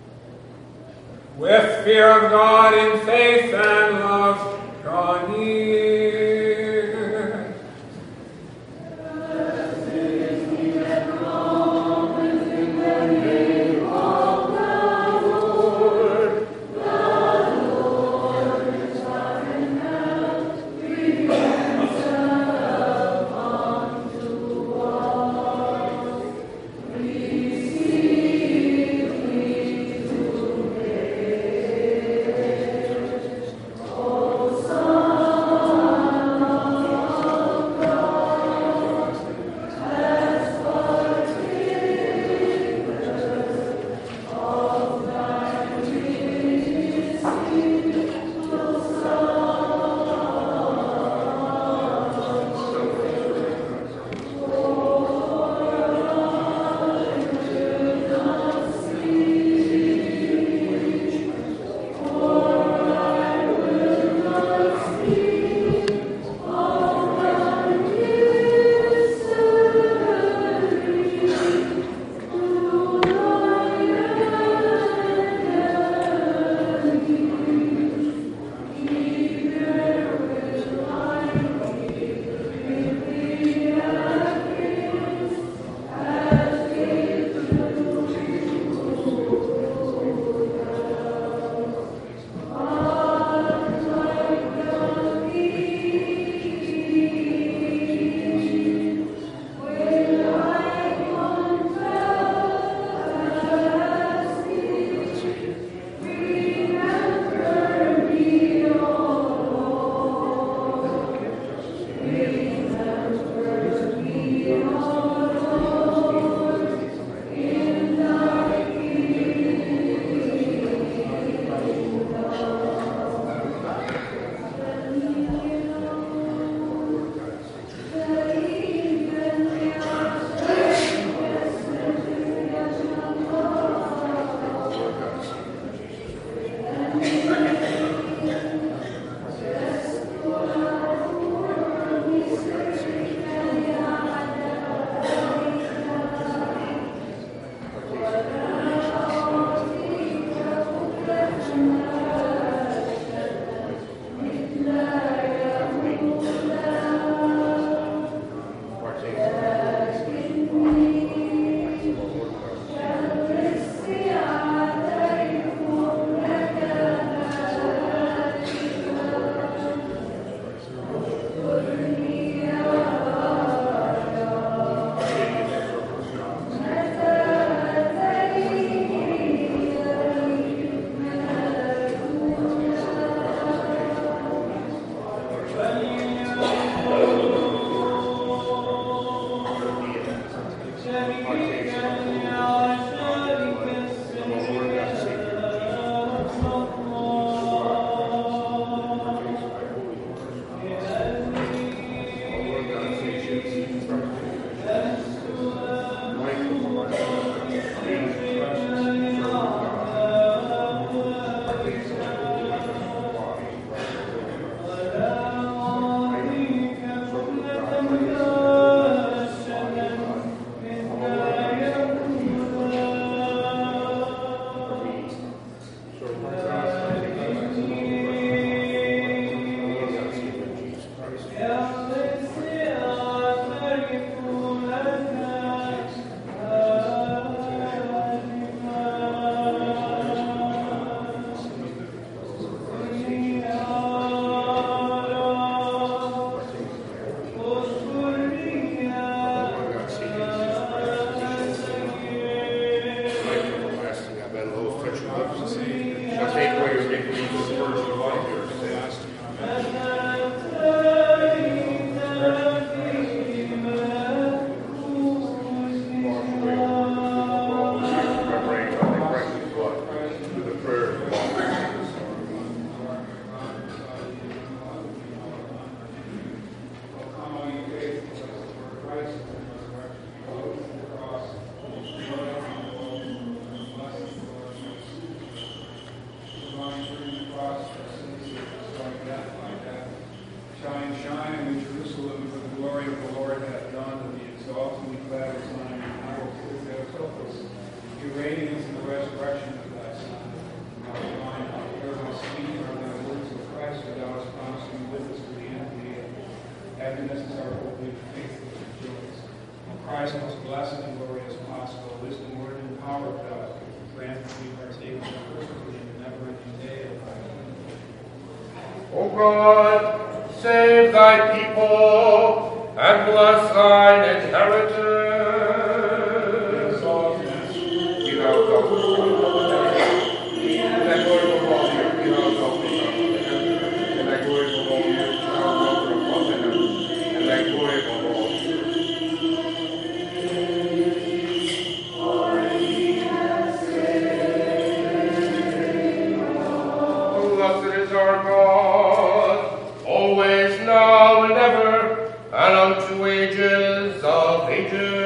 With fear of God in faith and love, draw near. Oh, Christ, most blessed and glorious apostle, wisdom, word, and power of God, grant that we partake of the perfectly and never-ending day of thy kingdom. O God, save thy people and bless thine inheritance. Be thou exalted. And thy glory will all the earth. Be thou exalted. And thy glory will all the earth. Be thou exalted above the heavens. And thy glory will all the earth. Blessed is our God, always, now, and ever, and unto ages of ages.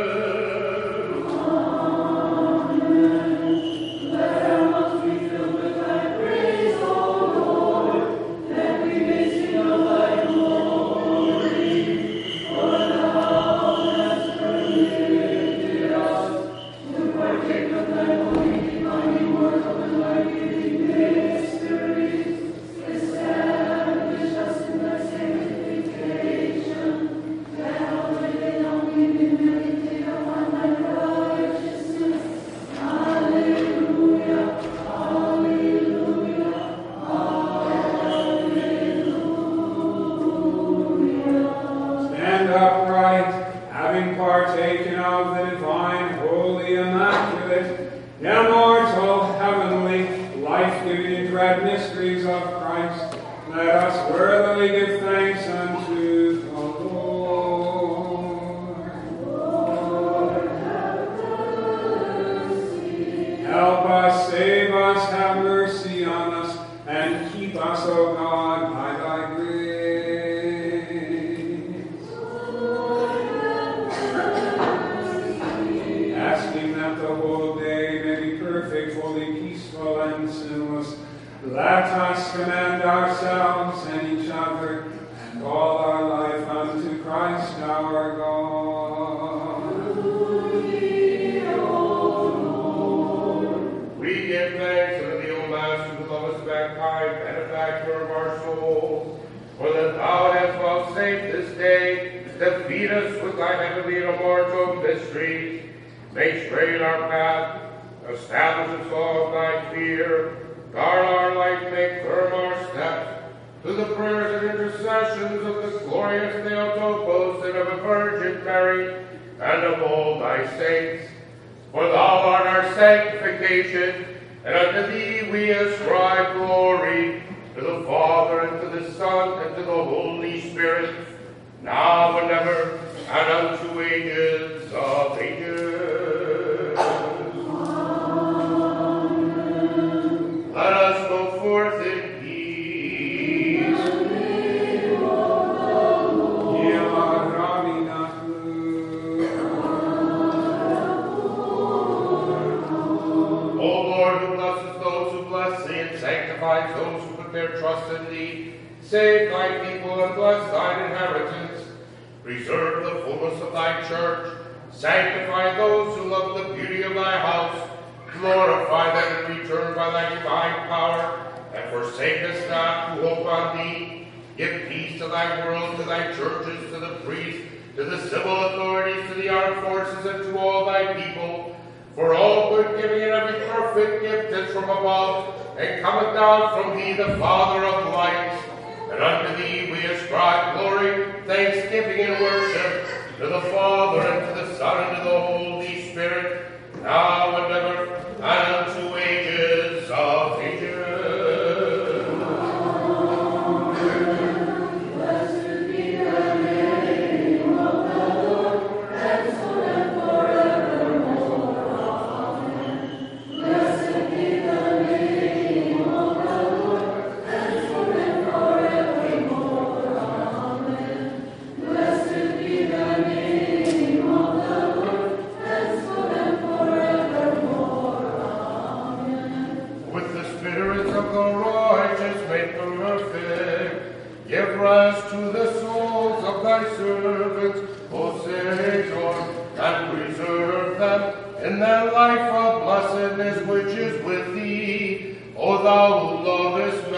O thou who lovest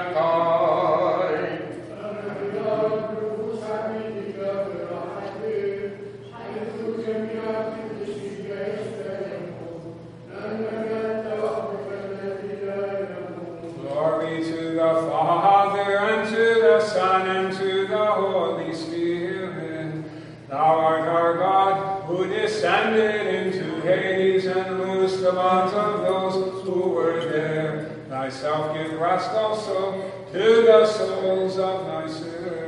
mankind. Thou art our God, who descended into Hades and loosed the bonds of those who were there. Thyself give rest also to the souls of thy servants.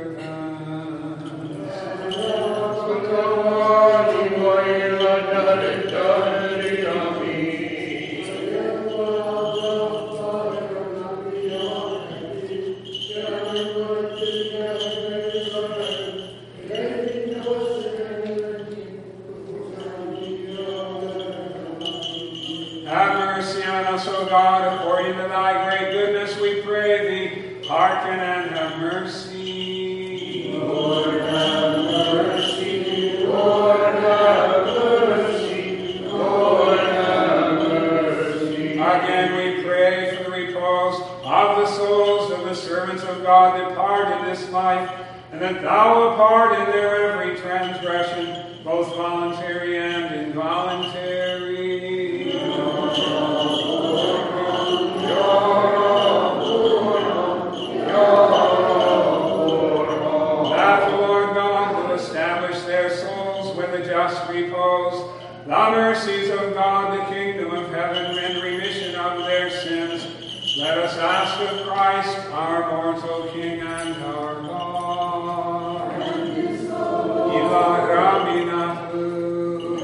Have mercy on us, O God, according to thy great goodness, we pray thee. Hearken and have mercy. Lord, have mercy. Lord, have mercy. Lord, have mercy. Again we pray for the repose of the souls of the servants of God departed this life, and that thou pardon their every transgression, both voluntary and involuntary. That the Lord God will establish their souls with a just repose, the mercies of God, the kingdom of heaven, and remission of their sins. Let us ask of Christ, our mortal King and our God. Ila Rabbinatu.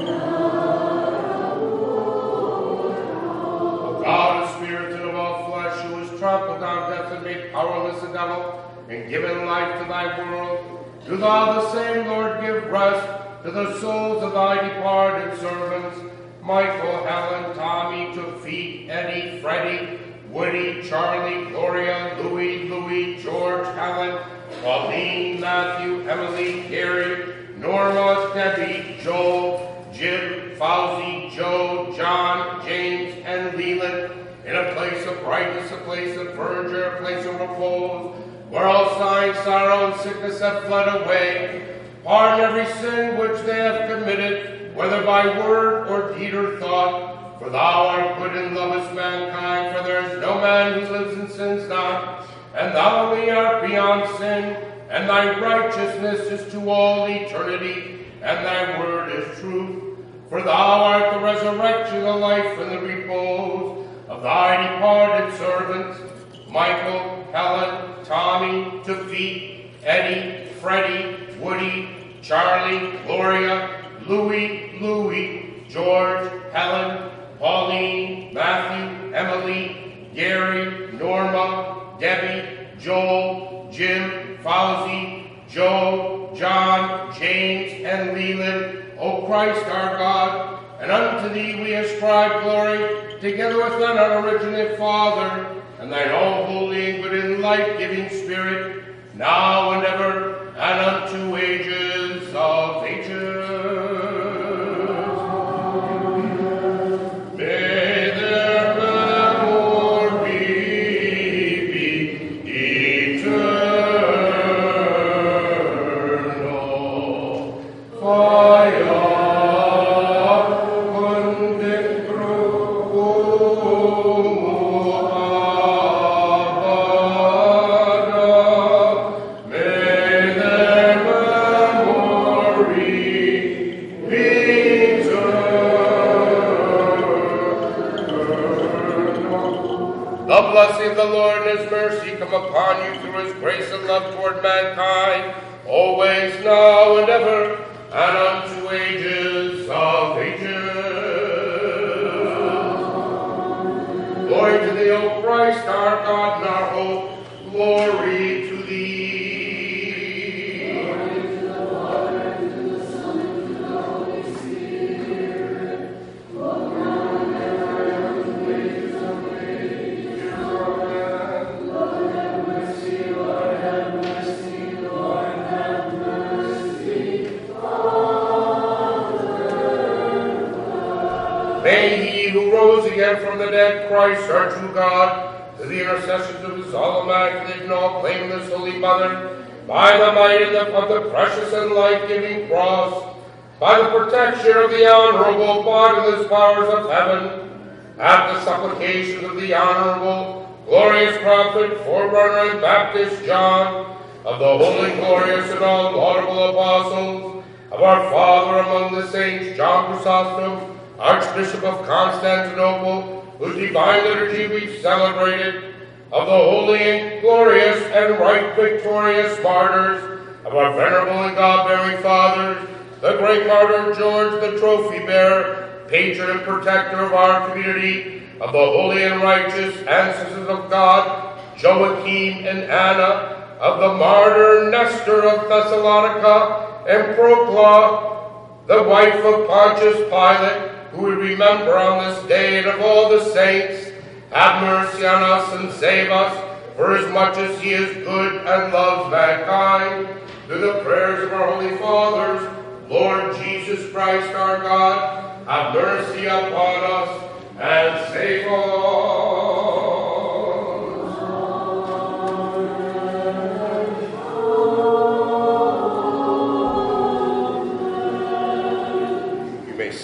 O God of spirit and of all flesh, who has trampled down death and made powerless the devil, and given life to thy world, do thou the same, Lord, give rest to the souls of thy departed servants, Michael, Helen, Tommy, Tofit, Eddie, Freddie, Woody, Charlie, Gloria, Louis, George, Helen, Pauline, Matthew, Emily, Gary, Norma, Debbie, Joel, Jim, Fauzi, Joe, John, James, and Leland, in a place of brightness, a place of verdure, a place of repose, where all sighing, sorrow, and sickness have fled away. Pardon every sin which they have committed, whether by word or deed or thought. For thou art good and lovest mankind, for there is no man who lives and sins not. And thou only art beyond sin, and thy righteousness is to all eternity, and thy word is truth. For thou art the resurrection, the life, and the repose of thy departed servants, Michael, Helen, Tommy, Tofit, Eddie, Freddie, Woody, Charlie, Gloria, Louis, George, Helen, Pauline, Matthew, Emily, Gary, Norma, Debbie, Joel, Jim, Fauzi, Joe, John, James, and Leland, O Christ our God, and unto thee we ascribe glory, together with thine unoriginate Father, and thine all holy and good and life-giving Spirit, now and ever, and unto ages of ages. May their memory be eternal. Fire. The Lord and his mercy come upon you through his grace and love toward mankind, always, now, and ever, and unto ages of ages. Glory to thee, O Christ, our God and our hope. Glory to thee. May he who rose again from the dead, Christ our true God, to the intercessions of his all immaculate and all blameless Holy Mother, by the might of the precious and life-giving cross, by the protection of the honorable bodiless powers of heaven, at the supplication of the honorable, glorious prophet, forerunner, and Baptist John, of the holy, glorious, and all laudable apostles, of our Father among the saints, John Chrysostom, Archbishop of Constantinople, whose divine liturgy we've celebrated, of the holy and glorious and right victorious martyrs, of our venerable and God-bearing fathers, the great martyr George, the trophy bearer, patron and protector of our community, of the holy and righteous ancestors of God, Joachim and Anna, of the martyr Nestor of Thessalonica, and Procla, the wife of Pontius Pilate, who we remember on this day, and of all the saints. Have mercy on us and save us, for as much as he is good and loves mankind. Through the prayers of our holy fathers, Lord Jesus Christ our God, have mercy upon us and save all